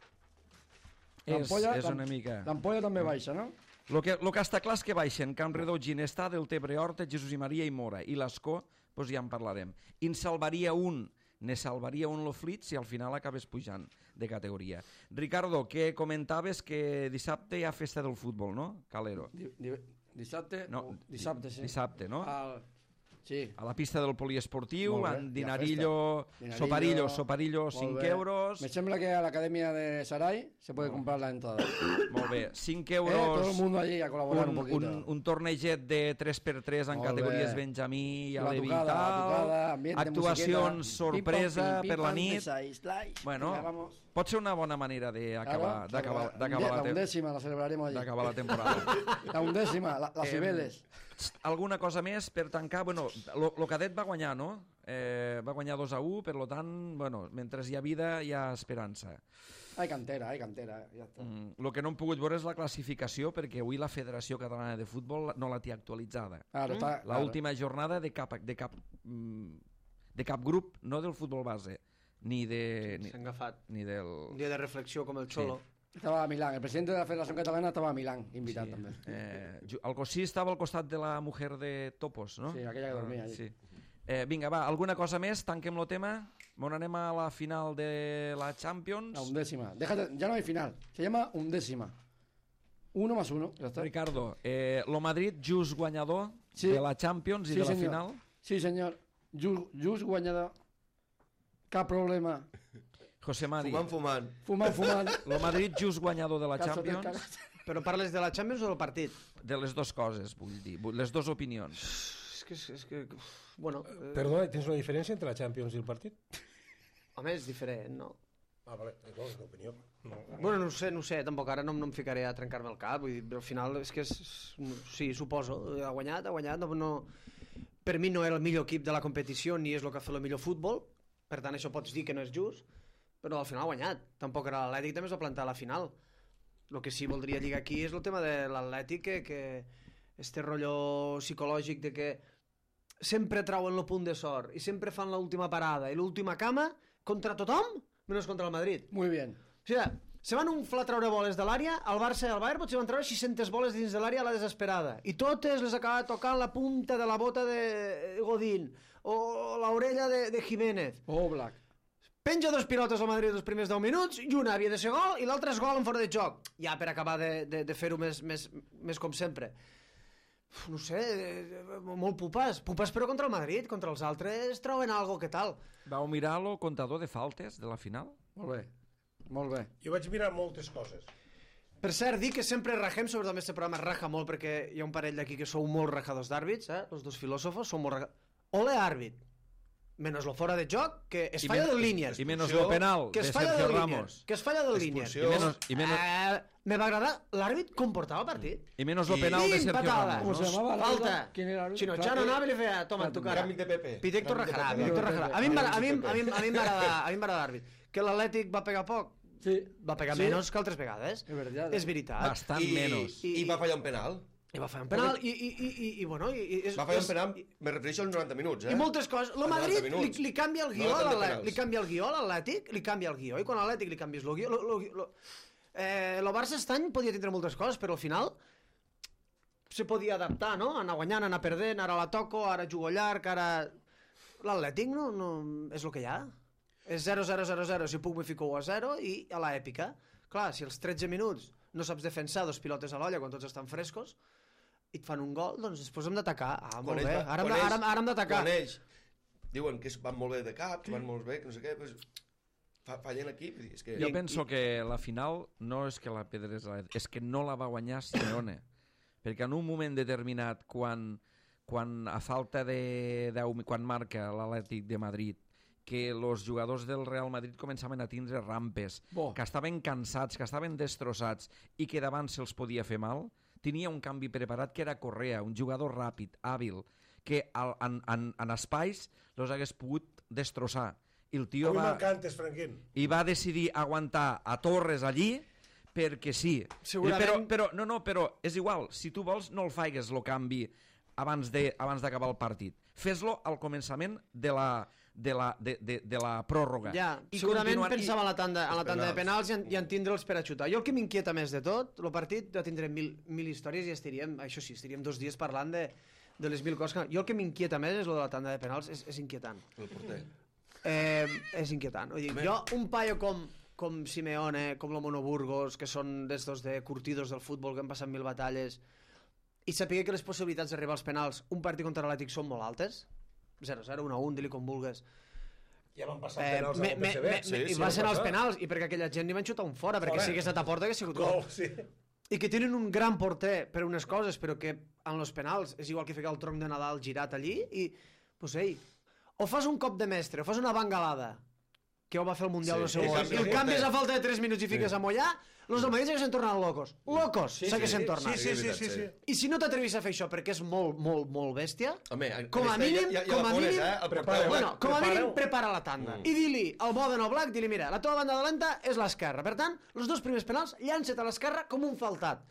S1: és,
S6: L'ampolla-
S1: és una
S6: l'am-
S1: mica...
S6: L'ampolla també baixa, no?
S1: Lo que, lo que està clar és que baixen Campredó, Ginestà, Deltebre, Horta, Jesús i Maria i Mora. I l'Ascó, doncs ja en parlarem. I en salvaria un, ne salvaria un lo Flit si al final acabes pujant de categoria. Ricardo, que comentaves que dissabte hi ha festa del futbol, no? Calero.
S6: Di, di, dissabte?
S1: No,
S6: o- dissabte, sí.
S1: Dissabte, no?
S6: Al, sí.
S1: A la pista del poliesportiu,
S6: Molt bé,
S1: amb
S6: hi ha
S1: dinarillo,
S6: festa. Dinarillo,
S1: soparillo, soparillo,
S6: molt
S1: cinc
S6: bé.
S1: euros.
S6: Me sembla que a la academia de Saray se puede comprar la entrada.
S1: Molt bé, cinc
S6: Eh, todo el
S1: euros.
S6: mundo allí a colaborar un,
S1: Un,
S6: poquito.
S1: un, un torneget de tres per tres en
S6: Molt
S1: categories
S6: bé.
S1: Benjamí,
S6: La
S1: Alevi i
S6: tocada, la
S1: tal,
S6: tocada, ambiente,
S1: actuacions
S6: musiqueta.
S1: sorpresa
S6: Pim, pam, pim,
S1: per
S6: pim,
S1: la
S6: pam,
S1: nit.
S6: seis, slice.
S1: Bueno,
S6: Venga, vamos.
S1: pot ser una bona manera d'acabar
S6: Claro,
S1: d'acabar
S6: la-
S1: d'acabar
S6: la
S1: la, te
S6: undécima la celebraremos allí.
S1: d'acabar la temporada.
S6: La undécima, la, las
S1: Em,
S6: Cibeles.
S1: Alguna cosa més per tancar? Bueno, lo, lo cadet va guanyar, no? Eh, va guanyar dos a u, per lo tant, bueno, mentre hi ha vida hi ha esperança.
S6: Hay cantera, hay cantera, ya está.
S1: Mm, lo que no hem pogut veure és la classificació perquè avui la Federació Catalana de Futbol no la té actualitzada.
S6: Claro, está,
S1: La
S6: claro.
S1: última jornada de cap, de cap, mm, de cap grup, no del futbol base, ni, de, ni,
S7: S'ha agafat
S1: ni del...
S7: un dia de reflexió com el Xolo.
S6: Estaba a Milán, el presidente de la Federación Catalana estaba a Milán, invitado también.
S1: Eh, ju- el Cosí estava al costat de la mujer de Topos, no?
S6: Sí, aquella que dormia allí.
S1: Sí. Eh, vinga, va, alguna cosa més? Tanquem el tema. Bon, anem a la final de la Champions.
S6: La undécima. Déjate, ya no hay final. Se llama undécima. Uno más uno. Ya está.
S1: Ricardo, eh, lo Madrid just guanyador
S6: Sí.
S1: de la Champions i
S6: Sí,
S1: de la
S6: senyor.
S1: final.
S6: Sí, señor. Just, just guanyador. Cap problema.
S1: José Mari,
S5: Fumant, fumant.
S6: Fumant, fumant.
S1: lo Madrid just guanyador de la
S6: Caso del
S1: Champions.
S6: cagas.
S7: Però parles de la Champions o del partit?
S1: De les dues coses, vull dir, vu- les dues opinions.
S7: És que... És, és que bueno, eh,
S2: Perdona, tens una diferència entre la Champions i el partit?
S7: home, és diferent, no?
S2: Ah, vale, no, és l'opinió. No.
S7: Bueno, no ho sé, no ho sé, tampoc ara no, no em ficaré a trencar-me el cap, vull dir, al final és que és, sí, suposo, ha guanyat, ha guanyat, no, no, per mi no era el millor equip de la competició ni és el que ha fet el millor futbol, per tant això pots dir que no és just, però al final ha guanyat, tampoc era l'Atlètic, també es va plantar a la final. El que sí voldria lligar aquí és el tema de l'Atlètic, que, que este rotllo psicològic de que sempre trauen el punt de sort i sempre fan l'última parada i l'última cama contra tothom, menys contra el Madrid.
S6: Muy bien.
S7: O sigui, se van un fla treure boles de l'àrea, el Barça i el Bayern potser van treure sis-centes boles dins de l'àrea a la desesperada. I totes les acaba tocant la punta de la bota de Godín o l'orella de, de Jiménez.
S6: Oh, Black.
S7: Penja dos pilotes al Madrid els primers deu minuts i una havia de ser gol i l'altra és gol en fora de joc. Ja per acabar de, de, de fer-ho més, més, més com sempre. Uf, no sé, eh, molt pupes. Pupes però contra el Madrid, contra els altres troben algo que tal.
S1: Vau mirar el comptador de faltes de la final?
S6: Molt bé. Molt bé.
S2: Jo vaig mirar moltes coses.
S7: Per cert, dic que sempre rajem, sobretot en aquest programa raja molt, perquè hi ha un parell d'aquí que sou molt rajadors d'àrbits, eh? Els dos filòsofos sou molt rajadors. Ole àrbit, menos lo fora de joc, que es
S1: I
S7: falla
S1: men-
S7: de línies.
S1: I menos lo penal
S7: que
S1: de
S7: es falla
S1: Sergio
S7: de línies.
S1: Ramos.
S7: Que es falla de línies.
S5: Expulsió.
S1: I menos, i menos,
S7: Eh, me va agradar l'àrbit com portava el partit.
S1: i menos lo
S5: I-
S1: penal de
S7: Pim,
S1: Sergio
S7: patada.
S1: Ramos.
S6: ¿Cómo se
S1: No?
S6: llamaba? la
S7: Falta.
S6: verdad? ¿Quién era el
S7: Chino
S6: árbitro?
S7: Chano anava i li feia, toma, en tu cara.
S5: Tràmit de Pepe.
S7: Pitecto
S5: Tràmit de
S7: rajarà,
S5: Pepe.
S7: Pitecto rajarà. A mi em va- a mi em-
S5: Pepe.
S7: a mi em- a mi em va agradar- a mi em va agradar l'àrbit. Que l'Atlètic va pegar poc,
S6: Sí.
S7: va pegar
S6: Sí.
S7: menys que altres vegades.
S6: És veritat.
S7: És veritat.
S1: Bastant
S5: I,
S1: menos.
S5: I, I va fallar un penal.
S7: I va fer un penal i, i, i, i, i bueno... I, i, és,
S5: Va fallar
S7: és-
S5: un penal, me refereixo als noranta minuts, eh?
S7: I moltes coses. El
S5: Als
S7: Madrid
S5: noranta
S7: li,
S5: minuts.
S7: li canvia el guió
S5: No
S7: a
S5: tant de
S7: l'Atlètic.
S5: penals.
S7: Li canvia el guió a l'Atlètic, li canvia el guió. I quan a l'Atlètic li canvies el guió... Lo, lo, lo, eh, el Barça aquest any podia tindre moltes coses, però al final se podia adaptar, no? Anar guanyant, anar perdent, ara la toco, ara jugo llarg, ara... L'Atlètic no, no... és el que hi ha. És zero zero zero zero, si puc me fico u a zero i a l'èpica. Clar, si els tretze minuts no saps defensar dos pilotes a l'olla quan tots estan frescos i et fan un gol, doncs després hem d'atacar. Ah,
S5: Quan
S7: molt
S5: ells
S7: bé,
S5: va-
S7: ara, hem
S5: quan
S7: de-
S5: ells-
S7: ara, ara hem d'atacar.
S5: Quan ells diuen que es van molt bé de cap, que van molt bé, que no sé què, doncs fa, fallen aquí. vull dir, És que...
S1: Jo penso que la final no és que la pedrés, és que no la va guanyar Simeone. Perquè en un moment determinat, quan, quan a falta de deu, quan marca l'Atlètic de Madrid, que els jugadors del Real Madrid començaven a tindre rampes,
S6: Bo.
S1: que estaven cansats, que estaven destrossats i que davant se'ls podia fer mal, tenia un canvi preparat que era Correa, un jugador ràpid, hàbil, que al, en, en, en espais los hagués pogut destrossar. I el
S2: A
S1: tio
S2: mi
S1: va,
S2: m'encantes, Franquín.
S1: i va decidir aguantar a Torres allí perquè sí.
S7: Segurament-
S1: Però, però, no, no, però és igual. Si tu vols, no el faigues el canvi abans de abans d'acabar el partit. Fes-lo al començament de la, de la, de, de, de la pròrroga.
S7: Ja,
S1: I
S7: segurament
S1: continuant-
S7: pensava en la tanda, en la
S5: Els
S7: tanda de penals
S5: penals.
S7: i en, i en tindre'ls per a xutar. Jo el que m'inquieta més de tot, el partit ja tindrem mil, mil històries i estaríem, això sí, estaríem dos dies parlant de, de les mil coses. Que... Jo el que m'inquieta més és lo de la tanda de penals, és, és inquietant.
S5: El porter.
S7: Eh, és inquietant. Vull dir, jo, un paio com, com Simeone, com Lomono Burgos, que són d'estos de curtidos del futbol que han passat mil batalles, i saber que les possibilitats d'arribar als penals, un partit contra l'Atlètic són molt altes, zero zero, un a un, dili com vulgues,
S2: Ja van passar
S7: Eh,
S2: penals
S7: me,
S2: al
S7: me,
S2: P S B.
S7: me,
S5: Sí,
S7: me,
S5: sí,
S7: i va
S2: van
S7: ser en els
S2: passar.
S7: penals, i perquè aquella gent li van xutar un fora, perquè
S2: Fora.
S7: si hagués anat a porta hagués sigut
S2: Gol,
S7: gol.
S2: sí.
S7: I que tenen un gran porter per unes coses, però que en els penals és igual que ficar el tronc de Nadal girat allí, i, pues, ei, o fas un cop de mestre, o fas una bangalada, que ho va fer el Mundial
S5: Sí,
S7: del seu
S5: sí,
S7: gol,
S5: sí,
S7: i el
S5: sí.
S7: canvies a falta de tres minuts i fiques
S5: Sí.
S7: a Mollà, els del Madrid s'haguessin tornat locos. Locos
S2: Sí,
S7: s'haguessin
S2: sí,
S7: tornat.
S2: Sí, sí, sí,
S5: És
S2: sí, sí.
S5: veritat,
S7: I si no t'atrevis a fer això perquè és molt, molt, molt bèstia,
S5: Home,
S7: Com a
S5: aquesta
S7: mínim-
S5: ja, ja
S7: com
S5: la
S7: a
S5: pones,
S7: mínim-
S5: eh? El
S2: Prepara,
S5: porter,
S7: bueno, com a mínim
S2: Prepareu.
S7: prepara la tanda
S5: Mm.
S7: i di-li al Boden o Black, di-li, mira, la teva banda dolenta és l'esquerra, per tant, els dos primers penals llança't a l'esquerra com un faltat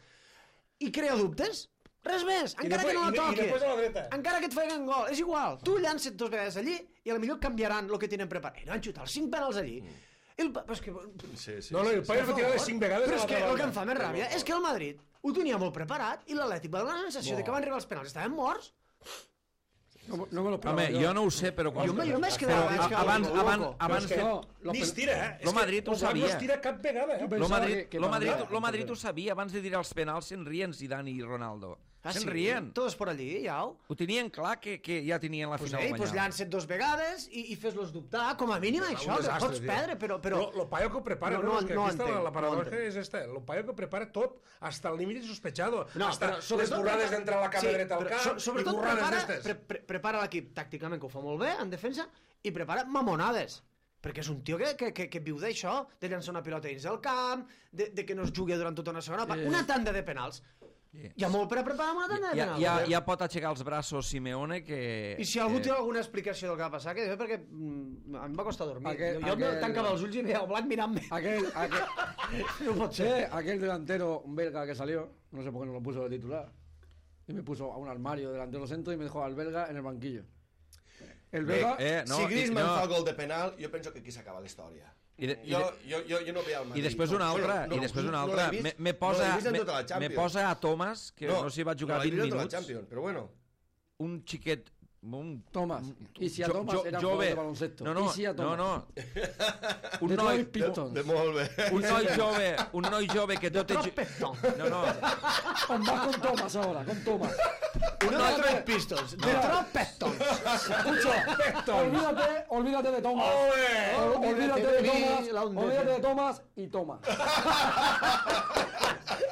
S7: i crea dubtes, res més,
S2: I
S7: encara
S2: després-
S7: que no la
S2: i de- i
S7: toquis,
S2: després a la dreta.
S7: encara que et facin gol, és igual, tu llança't dos vegades allí i a la millor canviaran el que tenen preparat, i no van xutar els cinc penals allí. El, pa- però és que,
S5: Sí, sí,
S2: No, no,
S5: sí,
S2: el Paio va tirar les cinc vegades
S7: però
S2: a
S7: és que
S2: l'altra
S7: el que em
S2: banda.
S7: fa més ràbia és que el Madrid ho tenia molt preparat i l'Atlètic va donar la sensació de que van arribar als penals, estaven morts.
S6: No, no me lo esperaba.
S1: Home, jo no ho sé, però... Quan...
S7: Jo, me- jo m'he
S1: però
S7: quedat vaig
S1: a-
S7: quedar
S1: abans,
S7: loco.
S1: abans,
S7: Però
S1: abans
S2: és que
S1: de...
S6: No, lo
S2: Ni
S6: pen-
S2: es tira, eh? És
S1: Lo
S2: que
S1: Madrid ho
S2: el Guard no
S1: sabia.
S2: es tira cap vegada, eh?
S6: Jo
S1: Lo
S6: pensava
S1: Madrid,
S6: que- que
S1: lo Madrid,
S6: passava.
S1: lo Madrid ho sabia, abans de dir els penals se'n rien Zidane i Ronaldo.
S7: Ah,
S1: se'n
S7: sí?
S1: rien.
S7: Todos por allí, ja.
S1: Ho tenien clar que, que ja tenien la
S7: Pues,
S1: final
S7: ei, pues
S1: guanyada.
S7: llança't dos vegades i, i fes-los dubtar, com a mínim això, que pots perdre, però... però...
S2: Lo, lo Paio que ho prepara,
S7: No,
S2: no,
S7: no,
S2: és que
S7: no
S2: aquí està
S7: entenc,
S2: la, la
S7: no
S2: paradoja
S7: entenc.
S2: és esta. Lo Paio que prepara tot, hasta el límit sospechado.
S7: No,
S2: hasta
S7: però
S2: les
S7: sobretot
S2: borrades
S7: prepara-
S2: d'entrar a la cama
S7: sí,
S2: dreta al
S7: però
S2: camp
S7: so- sobretot
S2: i borrades
S7: prepara,
S2: d'estes.
S7: pre pre prepara l'equip tàcticament, que ho fa molt bé, en defensa, i prepara mamonades. Perquè és un tio que, que, que, que viu d'això, de llançar una pilota dins del camp, de, de que no es jugui durant tota una segona part,
S6: Sí.
S7: una tanda de penals.
S1: Sí.
S7: Hi ha molt per a preparar una tanda de
S1: Ja,
S7: penals.
S1: ja, ja pot aixecar els braços Simeone que...
S7: I si algú
S1: que...
S7: té alguna explicació del que va passar, que és perquè mm, em va costar dormir.
S6: Aquel-
S7: jo jo
S6: aquel-
S7: tancava els ulls i veia el blanc mirant-me.
S6: Aquel, aquel,
S7: No pot
S6: sí,
S7: ser.
S6: aquel delantero belga que salió, no sé por qué no lo puso de titular, y me puso a un armario delantero centro y me dejó al belga en el banquillo. El belga,
S1: Eh, no,
S5: si
S1: i-
S5: Griezmann
S1: no.
S5: fa el gol de penal, jo penso que aquí s'acaba la història.
S1: I, de, i,
S5: Jo,
S1: de,
S5: jo, jo, jo no veia el Madrid.
S1: I després una
S5: no,
S1: altra,
S5: bueno,
S1: i després una
S5: no
S1: altra.
S5: l'he vist-
S1: Me, me
S5: no
S1: posa,
S5: l'he vist en
S1: me,
S5: tota la
S1: me
S5: Champions.
S1: posa a Thomas, que no, no s'hi va jugar
S5: no l'he
S1: vint
S5: vist en tota
S1: minuts,
S5: la Champions, però bueno.
S1: un xiquet... Un,
S6: Thomas. Y si a
S1: jo-
S6: Thomas
S1: jo-
S6: era
S1: jove.
S6: jugador de baloncesto.
S1: No, no,
S6: y si a Thomas.
S1: no, no. Un
S6: De
S1: noi,
S6: Detroit Pistons.
S5: De molt bé.
S1: un noi jove, un noi jove que tot és...
S7: Trompetón.
S1: No, no.
S6: Con, va con Thomas ahora, con Thomas.
S7: Un de Detroit Pistons. Detroit Pistons.
S6: Escucha, olvídate, olvídate de Thomas. Ol- Olvídate de Thomas, olvídate de Thomas y toma.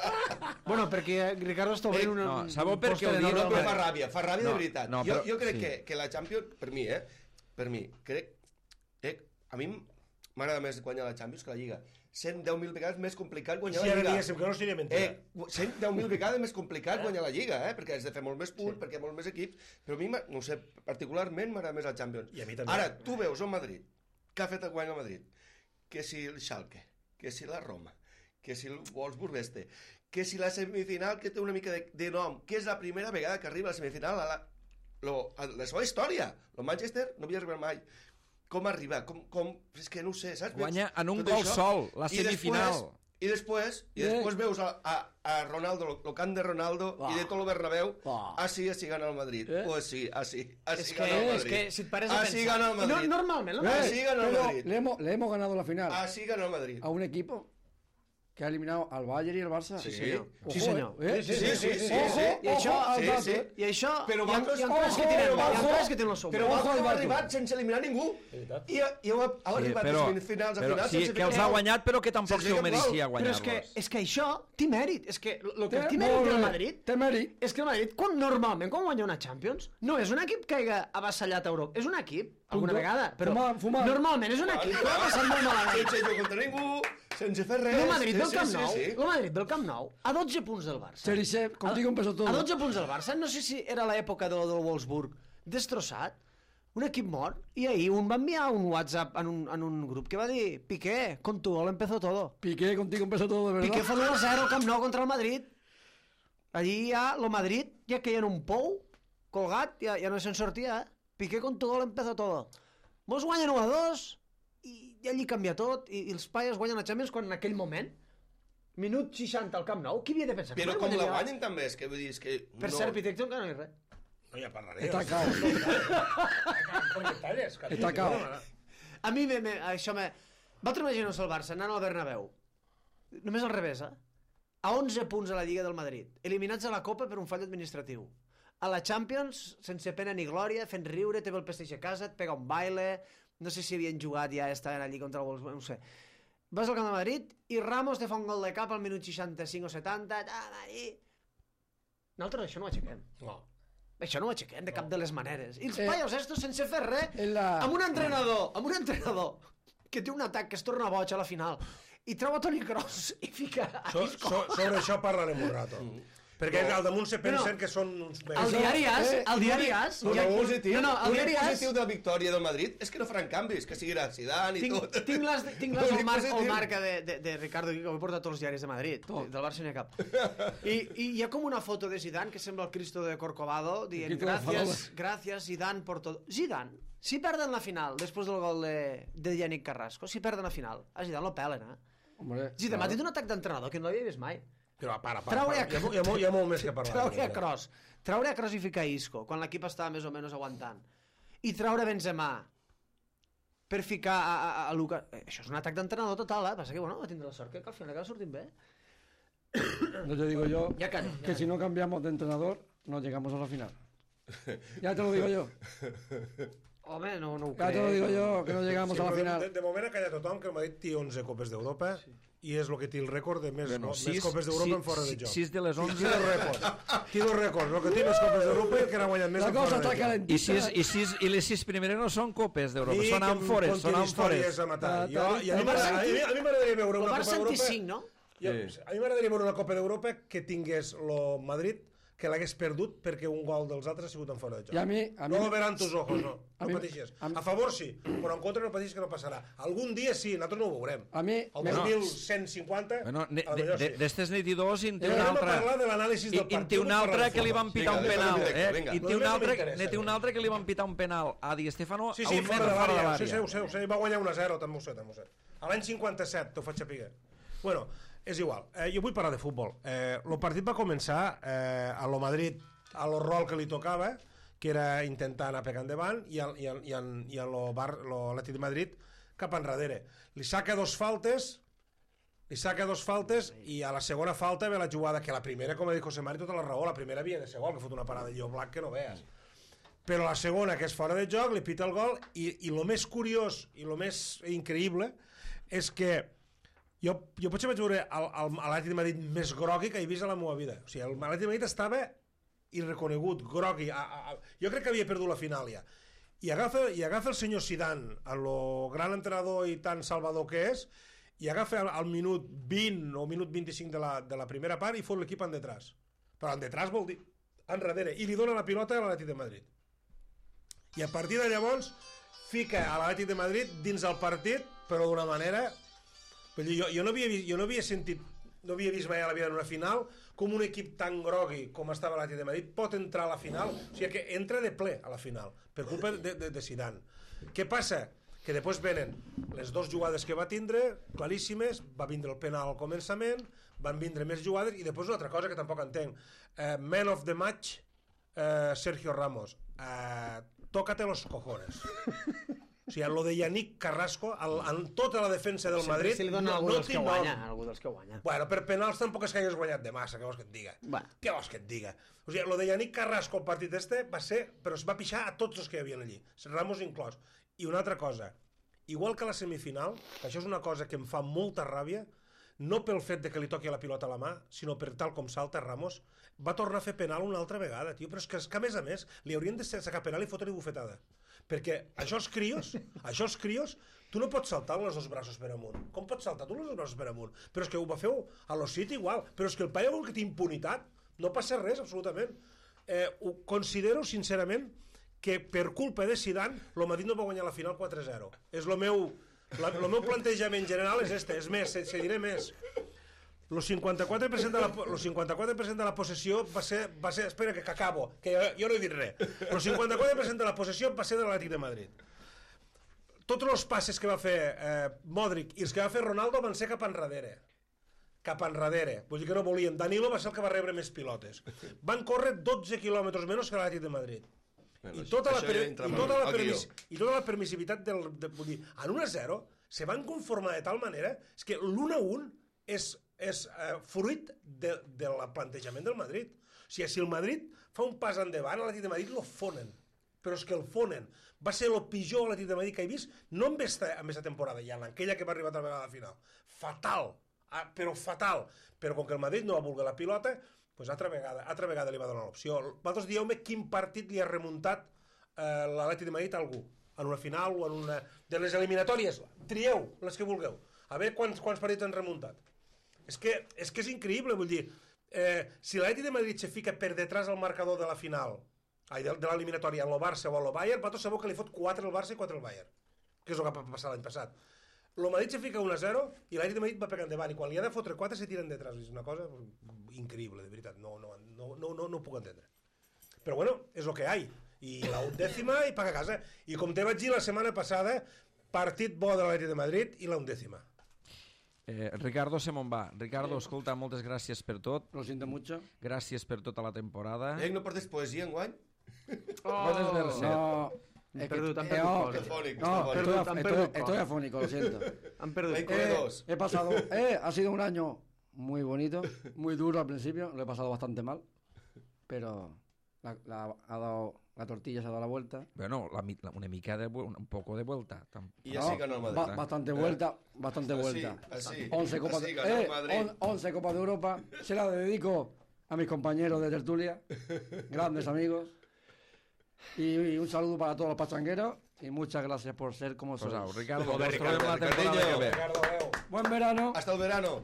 S7: Bueno, perquè Ricardo està obrint una...
S1: no, sabeu per què ho dic?
S5: No,
S1: No,
S5: però fa ràbia, fa ràbia
S1: no,
S5: de veritat.
S1: no,
S5: jo,
S1: però-
S5: jo crec
S1: sí.
S5: que, que la Champions, per mi, eh, per mi, crec, eh, a mi m'agrada més guanyar la Champions que la Lliga. cent deu mil vegades més complicat guanyar
S2: Si
S5: la
S2: ara
S5: Lliga.
S2: diguéssim que no seria mentida.
S5: Eh, cent deu mil vegades més complicat guanyar la Lliga, eh? Perquè has de fer molt més punts, sí. perquè hi ha molt més equips, però a mi, m'ha- no ho sé, particularment m'agrada més la Champions.
S2: I a mi també.
S5: Ara, tu veus el Madrid, que ha fet el guany al Madrid, que si el Schalke, que si la Roma, que si el Wolfsburg este, que si la semifinal que té una mica de, de nom, que és la primera vegada que arriba a la semifinal a la, lo, a la seva història. El Manchester no havia arribat mai. Com arriba? Com, com... És que no ho sé, saps?
S1: Guanya
S5: Veus
S1: en un
S5: tot
S1: gol
S5: això?
S1: sol, la
S5: I
S1: semifinal.
S5: Després, I després, i
S6: Eh.
S5: després veus a, a, a Ronaldo, el camp de Ronaldo
S6: Ah.
S5: i de tot el Bernabéu,
S6: Ah.
S5: así, así gana el Madrid.
S6: Eh.
S5: Pues sí, así, así
S7: És que,
S5: gana el
S7: és
S5: Madrid.
S7: que si et pares a
S5: así
S7: pensar...
S5: gana el Madrid.
S7: No, normalment, no?
S6: Eh,
S5: Así gana el
S6: pero
S5: Madrid.
S6: Le hemos, le hemos ganado la final
S5: Así gana el Madrid.
S6: a un equipo que ha eliminado al Bayern y al Barça.
S5: Sí,
S7: senyor.
S6: Ojo,
S7: Sí, senyor.
S6: eh.
S5: Sí, sí, sí, sí,
S6: Ojo,
S5: sí.
S7: I això,
S6: ojo al
S5: sí,
S6: dato,
S5: sí.
S6: eh.
S7: I això...
S5: Però
S7: hi ha,
S5: vosaltres-
S7: hi ha empreses que
S6: ojo,
S7: tenen, hi ha
S6: ojo.
S7: empreses que tenen la sombra.
S5: Però
S6: Ojo
S5: vosaltres
S6: al
S5: heu
S6: dato.
S5: arribat sense eliminar ningú. I, i heu, heu
S1: Sí,
S5: arribat
S1: però,
S5: de semifinals a
S1: però
S5: finals
S1: sí,
S5: sense
S1: que els
S5: fer
S1: ha
S5: gol.
S1: guanyat, però que tampoc
S5: Sense
S1: se ho
S5: cap gol.
S1: mereixia
S7: Però és que,
S1: guanyar-los.
S7: és que això té mèrit. És que el que
S6: Té
S7: té mèrit
S6: molt
S7: del
S6: bé.
S7: Madrid
S6: Té mèrit.
S7: és que el Madrid, quan, normalment, quan guanya una Champions, no és un equip que hagi avassallat a Europa. És un equip, alguna
S6: Punto.
S7: vegada, però
S6: Fumar, fumar.
S7: normalment és un equip que ho ha passat molt malament.
S5: Sense jugar contra ningú, sense fer res.
S7: El Madrid del
S5: Sí,
S7: Camp
S5: sí,
S7: Nou,
S5: sí.
S7: el Madrid del Camp Nou, a dotze punts del Barça.
S6: Serice, contigo empezó todo.
S7: A dotze punts del Barça, no sé si era l'època del, del Wolfsburg, destrossat, un equip mort, i ahir un va enviar un WhatsApp en un, en un grup que va dir Piqué, con tu gol empezó todo.
S6: Piqué, contigo empezó todo, de verdad.
S7: Piqué fa l'u a zero al Camp Nou contra el Madrid. Allí ja, el Madrid, ja queia en un pou, colgat, ja, ja no se'n sortia, eh? Piqué con tu gol empezó todo. Mos guanyen u a dos, i, i allí canvia tot, i, i els paies guanyen la Champions quan en aquell moment, minut seixanta al Camp Nou, qui havia de pensar?
S5: Però
S7: Com
S5: com la
S7: guanyaria?
S5: guanyen també, és que vull dir, és que...
S7: Per
S5: no...
S7: cert, Pitecto encara no hi ha res.
S2: No, ja parlaré.
S6: Está cao.
S2: Con detalles, cariño.
S6: Está cao.
S7: A mi me, me, això me... Vosaltres imagineu-vos el Barça anant al Bernabéu. Només al revés, eh? A onze punts a la Lliga del Madrid. Eliminats a la Copa per un fall administratiu. A la Champions, sense pena ni glòria, fent riure, té el pesteix a casa, et pega un baile... No sé si havien jugat ja, estaven allí contra el Wolfsburg, no ho sé. Vas al Camp de Madrid i Ramos te fa un gol de cap al minut seixanta-cinc o setanta. Ah, Madrid. Nosaltres això no ho aixequem.
S2: No.
S7: Això no ho aixequem de cap de les maneres. I els
S6: Eh,
S7: paios estos sense fer res,
S6: en la-
S7: amb un entrenador, amb un entrenador que té un atac que es torna boig a la final i troba Toni Kroos i fica a
S2: So,
S7: Isco.
S2: so, sobre això parlarem un rato. Perquè al damunt se pensen
S7: No.
S2: que són uns...
S7: El diari As,
S6: eh,
S7: el diari As...
S5: No,
S7: ja-
S5: no, positiu,
S7: no, no, el
S5: l'únic
S7: diari As...
S5: positiu de la victòria del Madrid és que no faran canvis, que seguirà Zidane i
S7: Tinc,
S5: tot.
S7: tinc les, tinc les
S5: L'únic
S7: el, mar,
S5: positiu.
S7: el marca de, de, de Ricardo Quico, he portat tots els diaris de Madrid, del Barça n'hi ha cap. I, I hi ha com una foto de Zidane que sembla el Cristo de Corcovado, dient
S6: Quito la
S7: gracias, gracias Zidane por todo. Zidane, si perden la final després del gol de, de Yannick Carrasco, si perden la final, a Zidane lo pelen, eh?
S6: Hombre,
S7: Zidane m'ha dit un atac d'entrenador que no l'havia vist mai.
S2: Però para, para,
S7: Traure
S2: para.
S7: a-
S2: Hi, ha, mo- hi, ha, mo- hi ha molt més que parlar.
S7: Traure a Kroos, traure a Kroos i ficar Isco, quan l'equip estava més o menys aguantant. I traure Benzema per ficar a, a, a Lucas... Eh, això és un atac d'entrenador total, eh? Passa que, bueno, va tindre la sort que al final acaba sortint bé.
S6: no te digo yo
S7: Ja callo.
S6: que si no cambiamos de entrenador, no llegamos a la final. Ya te lo digo yo.
S7: Home, no, no ho
S6: Ya
S7: crec.
S6: te lo digo yo, que no llegamos
S2: Sí,
S6: a la
S2: però
S6: final.
S2: de, de moment ha callat tothom que el Madrid té onze copes d'Europa i és el que té el rècord de més,
S1: Bueno,
S2: no,
S1: sis,
S2: més copes d'Europa en fora de
S1: sis,
S2: joc.
S1: sis de les
S2: Té
S1: onze...
S2: dos rècords. Té dos rècords. El que té més copes d'Europa i el que n'ha guanyat més
S6: La
S2: en
S6: cosa
S2: fora
S6: está
S2: de joc.
S6: calentita.
S1: I, sis, i, sis, I les sis primeres no són copes d'Europa,
S2: I
S1: són
S2: que em
S1: àmfores, són
S2: contin històries
S1: àmfores.
S2: a matar.
S6: Ta-
S2: Jo,
S6: ta-
S2: i a mi
S7: el Barça
S2: m'agradaria- a
S7: anti-
S2: mi- a mi m'agradaria veure
S7: El
S2: una
S7: Barça
S2: Copa d'Europa...
S7: anti-cinc, no?
S2: Jo,
S1: Sí.
S2: a mi m'agradaria veure una Copa d'Europa que tingués el Madrid que l'hagués perdut perquè un gol dels altres ha sigut en fora de joc.
S6: I a mi- a mi-
S2: no lo verán tus ojos, no.
S6: a
S2: No
S6: mi-
S2: pateixis.
S6: a mi-
S2: A favor sí, però en contra no pateixis que no passarà. Algun dia sí, nosaltres no ho veurem.
S6: A mi,
S2: El
S6: me-
S2: dos mil cent cinquanta,
S1: Bueno, ne-
S2: a lo
S1: de-
S2: millor
S1: de-
S2: sí.
S1: d'estes n'hi-dos en té
S2: Anem
S1: un
S2: a
S1: altre.
S2: parlar de l'anàlisi
S1: I,
S2: del
S1: en té
S2: partit.
S1: un
S2: Vull parlar
S1: altre
S2: de
S1: que li
S2: futbol.
S1: van pitar un
S5: Vinga,
S1: penal,
S5: vinga,
S1: eh?
S5: vinga.
S1: I té
S2: Només
S1: un
S2: no
S1: altre,
S2: m'interessa,
S1: ne té un
S2: ja.
S1: altre que li van pitar un penal a Di Stéfano
S2: Sí,
S1: a
S2: sí,
S1: un
S2: fora
S1: metre
S2: de
S1: fora de
S2: l'àrea. Sí, sí,
S1: l'àrea.
S2: ho sé, ho sé. Va guanyar un a zero, també ho sé, també ho sé. A l'any cinquanta-set, t'ho faig saber. Bueno, és igual. Eh, jo vull parlar de futbol. Eh, el partit va començar eh, a lo Madrid, a lo rol que li tocava, que era intentar anar pegant endavant, i, al, i, al, i, al, i a lo bar, lo Atlètic de Madrid cap enrere. Li saca dos faltes, li saca dos faltes, i a la segona falta ve la jugada, que la primera, com ha dit José Mari, tota la raó, la primera havia de ser gol, que fot una parada de Lleó Blanc que no veas. Però la segona, que és fora de joc, li pita el gol, i, i el més curiós i el més increïble és que Jo, jo potser vaig veure l'Atlètic de Madrid més grogui que he vist a la meva vida. O sigui, l'Atlètic de Madrid estava irreconegut, grogui. A, a, a, jo crec que havia perdut la final ja. I agafa, i agafa el senyor Zidane, el gran entrenador i tan salvador que és, i agafa al, al minut vint o minut vint-i-cinc de la, de la primera part i fot l'equip en detrás. Però en detrás vol dir enrere. I li dona la pilota a l'Atlètic de Madrid. I a partir de llavors fica a l'Atlètic de Madrid dins el partit, però d'una manera... Jo, jo, no havia vist, jo no havia sentit, no havia vist mai a la vida en una final com un equip tan grogui com estava l'Atlètic de Madrid pot entrar a la final, o sigui que entra de ple a la final, per culpa de, de, de Zidane. Què passa? Que després venen les dues jugades que va tindre, claríssimes, va vindre el penal al començament, van vindre més jugades, i després una altra cosa que tampoc entenc. Uh, man of the match, uh, Sergio Ramos. Uh, tócate los cojones. O sigui, lo de Yannick Carrasco, el, en tota la defensa del Madrid...
S7: Sempre se li dona
S2: no,
S7: algú,
S2: no
S7: dels que guanya, algú dels que guanya.
S2: Bueno, per penals tampoc és que hagués guanyat de massa, què vols que et diga?
S7: Bueno.
S2: Què vols que et diga? O sigui, lo de Yannick Carrasco al partit este va ser... Però es va pixar a tots els que hi havia allí, Ramos inclòs. I una altra cosa, igual que la semifinal, que això és una cosa que em fa molta ràbia, no pel fet de que li toqui la pilota a la mà, sinó per tal com salta Ramos, va tornar a fer penal una altra vegada, tio. Però és que, és que a més a més, li haurien de sacar penal i fotre-li bufetada. Perquè això els crios, això els crios, tu no pots saltar amb els dos braços per amunt. Com pots saltar tu amb els dos braços per amunt? Però és que ho va fer a los City igual. Però és que el paio que té impunitat, no passa res, absolutament. Eh, ho considero, sincerament, que per culpa de Zidane, el Madrid no va guanyar la final quatre a zero. És el meu, la, el meu plantejament general és este. És més, se, se diré més. El cinquanta-quatre per cent de la, el cinquanta-quatre per cent de la possessió va ser, va ser... Espera, que, que acabo, que jo, jo no he dit res. El cinquanta-quatre per cent de la possessió va ser de l'Atlètic de Madrid. Tots els passes que va fer eh, Modric i els que va fer Ronaldo van ser cap enrere. Cap enrere. Vull dir que no volien. Danilo va ser el que va rebre més pilotes. Van córrer dotze quilòmetres menys que l'Atlètic de Madrid.
S5: Bueno,
S2: I tota la,
S5: això
S2: per,
S5: ja entra
S2: i
S5: mal.
S2: tota la,
S5: Aquí
S2: permis,
S5: jo.
S2: i tota la permissivitat del... De, vull dir, en un a zero se van conformar de tal manera és que l'un a un és... és eh, fruit de, del plantejament del Madrid. O sigui, si el Madrid fa un pas endavant, l'Atlètic de Madrid lo fonen. Però és que el fonen. Va ser el pitjor Atlètic de Madrid que he vist, no en aquesta, en aquesta temporada, ja en aquella que va arribar a la final. Fatal, ah, però fatal. Però com que el Madrid no va voler la pilota, pues altra vegada, altra vegada li va donar l'opció. Vosaltres dieu-me quin partit li ha remuntat eh, l'Atlètic de Madrid a algú. En una final o en una... De les eliminatòries, trieu les que vulgueu. A veure quants, quants partits han remuntat. És que, és que és increïble, vull dir, eh, si l'Atlètic de Madrid se fica per detrás del marcador de la final, ai, de, de l'eliminatòria, en el Barça o en el Bayern, vosaltres sabeu que li fot quatre al Barça i quatre al Bayern, que és el que va passar l'any passat. El Madrid se fica un a zero i l'Atlètic de Madrid va pegar endavant, i quan li ha de fotre quatre se tiren detrás. És una cosa increïble, de veritat, no, no, no, no, no, no ho puc entendre. Però bueno, és el que hi ha, i la undècima i paga a casa. I com te vaig dir la setmana passada, partit bo de l'Atlètic de Madrid i la undècima.
S1: Eh, Ricardo Semonbà. Ricardo, escolta, moltes gràcies per tot.
S6: Lo siento mucho.
S1: Gràcies per tota la temporada.
S5: Eh, no portes poesia enguany?
S1: Bones verset.
S6: No.
S7: Han
S6: es que-
S7: perdut, han
S6: eh,
S7: perdut
S6: oh,
S7: coses.
S5: Afònic,
S6: No,
S5: afònic.
S6: estoy,
S7: Perdón,
S6: af-
S7: han
S6: estoy-
S7: perdido
S6: estoy afónico, lo siento.
S7: Han perdut.
S5: Hay
S6: Eh,
S5: corredors.
S6: he pasado, eh, ha sido un año muy bonito, muy duro al principio, lo he pasado bastante mal, pero la, la- ha dado, la tortilla se ha dado la vuelta.
S1: Bueno, la, mi- la- una mica de... vu- un poco de vuelta. Tam-
S5: Y ya
S6: No,
S5: sí ganó el Madrid.
S6: ba- bastante vuelta, bastante
S5: Así,
S6: vuelta.
S5: así,
S6: once copas,
S5: así
S6: de,
S5: ganó el
S6: eh,
S5: Madrid.
S6: on- once copas de Europa, se la dedico a mis compañeros de tertulia, grandes amigos, y, y un saludo para todos los pachangueros, y muchas gracias por ser como
S1: Pues au,
S6: sois.
S1: Ricardo,
S5: Joder,
S1: ens trobem
S5: Ricardo,
S1: la temporada que
S5: Ricardillo.
S1: ve.
S2: Ricardo, adeu.
S6: Buen verano.
S5: Hasta el verano.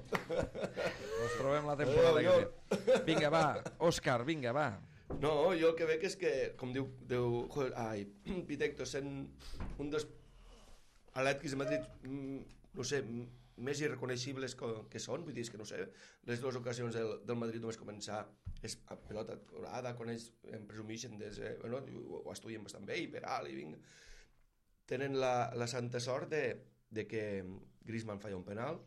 S1: Ens trobem la temporada
S5: Adéu,
S1: que ve. Vinga, va. Òscar, vinga, va.
S5: No, jo el que veig és que, com diu, diu joder, ai, Pitecto, sent un dels Atlètics de Madrid, mm, no sé, m- més irreconeixibles que, que són, vull dir, és que no sé, les dues ocasions del, del Madrid només començar és a pelota aturada, quan ells em presumeixen de ser, bueno, ho, ho estudien bastant bé, i Peral, i vinga. Tenen la, la santa sort de, de que Griezmann falla un penal,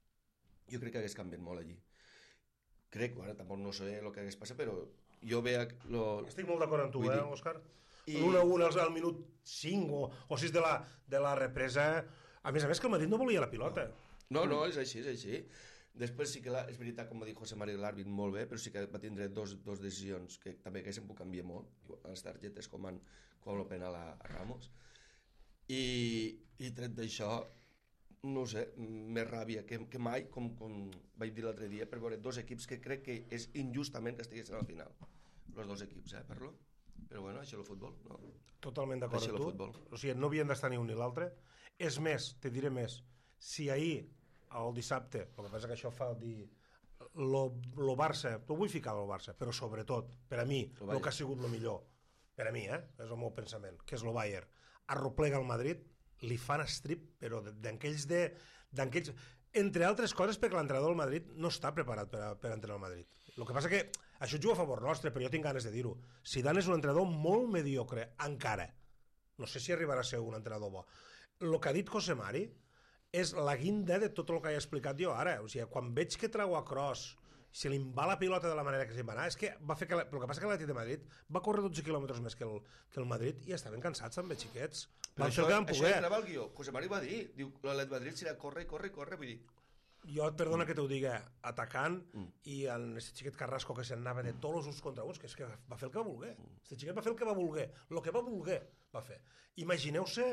S5: jo crec que hagués canviat molt allí. Crec, bueno, tampoc no sé el que hagués passat, però jo veig... Lo...
S2: Estic molt d'acord amb tu,
S5: Vull
S2: eh,
S5: dir-
S2: Òscar?
S5: I-
S2: L'un a un al, al minut cinc o, o sis de la, de la represa... A més a més que el Madrid no volia la pilota.
S5: No, no, és així, és així. Després sí que la, és veritat, com va dir José María l'àrbit, molt bé, però sí que va tindre dos, dos decisions que també que se'n pot canviar molt, igual les targetes com han com el penal a, a Ramos. I, i tret d'això, no ho sé, més ràbia que, que mai, com, com vaig dir l'altre dia, per veure dos equips que crec que és injustament que estiguessin al final. Els dos equips, eh, parlo. Però bueno, això és el futbol, no?
S2: Totalment d'acord
S5: Així
S2: amb
S5: el
S2: tu.
S5: futbol.
S2: O sigui, no havien d'estar ni un ni l'altre. És més, te diré més, si ahir, el dissabte, el que passa que això fa dir lo, lo Barça, no vull ficar el Barça, però sobretot, per a mi, el que ha sigut el millor, per a mi, eh, és el meu pensament, que és el Bayern, arroplega el Madrid, li fan strip, però d'aquells de... d'aquells... Entre altres coses perquè l'entrenador del Madrid no està preparat per, a, per entrenar el Madrid. El que passa que això juga a favor nostre, però jo tinc ganes de dir-ho. Zidane és un entrenador molt mediocre, encara. No sé si arribarà a ser un entrenador bo. El que ha dit José Mari és la guinda de tot el que he explicat jo ara. O sigui, quan veig que trau a Kroos, si li va la pilota de la manera que se'n va anar, és que va fer que... La... Però el que passa que l'Atlètic de Madrid va córrer dotze quilòmetres més que el, que el Madrid i estaven cansats també, xiquets.
S5: Però
S2: això,
S5: això,
S2: això
S5: això entrava al guió. José Mari va dir, diu, l'Atlètic de Madrid serà córrer, córrer, córrer, vull dir...
S2: Jo et perdona mm. que t'ho diga, atacant,
S5: mm.
S2: i en aquest xiquet Carrasco que se'n anava de tots els uns contra uns, que és que va fer el que va voler. Aquest xiquet va fer el que va voler. El que va voler va fer. Imagineu-se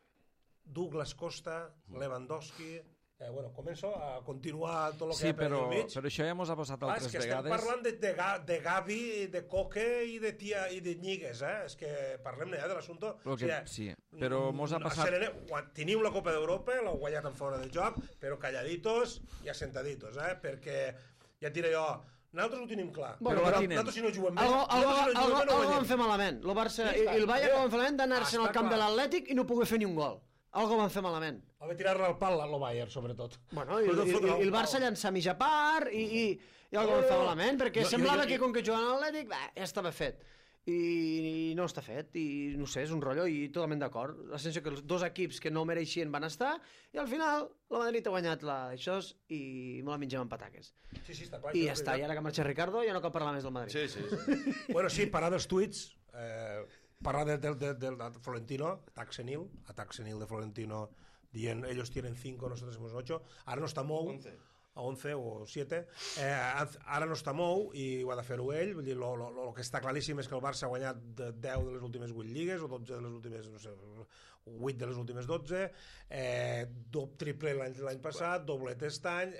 S2: Douglas Costa, Lewandowski... Eh, bueno, començo a continuar tot el que
S1: sí,
S2: hi ha per
S1: però,
S2: mig.
S1: però això ja mos ha passat
S2: ah,
S1: altres
S2: és que
S1: vegades.
S2: estem parlant de, de, de Gavi, de Coque i de Tia i de Ñigues, eh? És que parlem ja de l'assumpte.
S1: Que,
S2: o sigui,
S1: sí, però mos ha passat...
S2: Serene, teniu la Copa d'Europa, l'heu guanyat en fora de joc, però calladitos i assentaditos, eh? Perquè, ja et diré jo, nosaltres ho tenim clar.
S7: Bueno,
S2: però
S1: però
S2: nosaltres si no juguem bé,
S7: Algo, algo,
S2: nosaltres si no
S7: algo,
S2: juguem bé no
S7: algo van
S2: guanyem.
S7: fer malament. El Barça
S2: Ja
S7: i,
S2: està,
S7: i el Bayern
S2: ja.
S7: van fer malament d'anar-se'n
S2: Està
S7: al camp
S2: clar.
S7: de l'Atlètic i no poder fer ni un gol. Algo van fer malament.
S2: Ha de tirar-la al pal, el Bayern, sobretot.
S7: Bueno, i, i, i, i el Barça llançar mitja part i, i, i algo van fer malament, perquè
S2: Jo- jo-
S7: semblava
S2: jo-
S7: que com que juguen a l'Atlètic, bah, ja estava fet. I, I no està fet, i no sé, és un rotllo, i totalment d'acord. La sensació que els dos equips que no mereixien van estar, i al final la Madrid ha guanyat la d'això i me la mengem amb pataques.
S2: Sí, sí, està clar.
S7: I
S2: això
S7: ja
S2: és
S7: està, i
S2: veritat.
S7: ara que marxa Ricardo ja no cal parlar més del Madrid.
S5: Sí, sí, sí.
S2: Bueno, sí, parar dels tuits, eh, parlar del de, de, de, de Florentino, atac senil, atac senil de Florentino, dient ellos tienen cinco, nosotros hemos ocho, ara no està Mou,
S5: once.
S2: a once o siete, eh, ara no està Mou i ho ha de fer-ho ell, vull dir, lo, lo, lo que està claríssim és que el Barça ha guanyat de deu de les últimes vuit lligues, o dotze de les últimes, no sé, vuit de les últimes dotze, eh, do, triple l'any passat, doblet aquest any,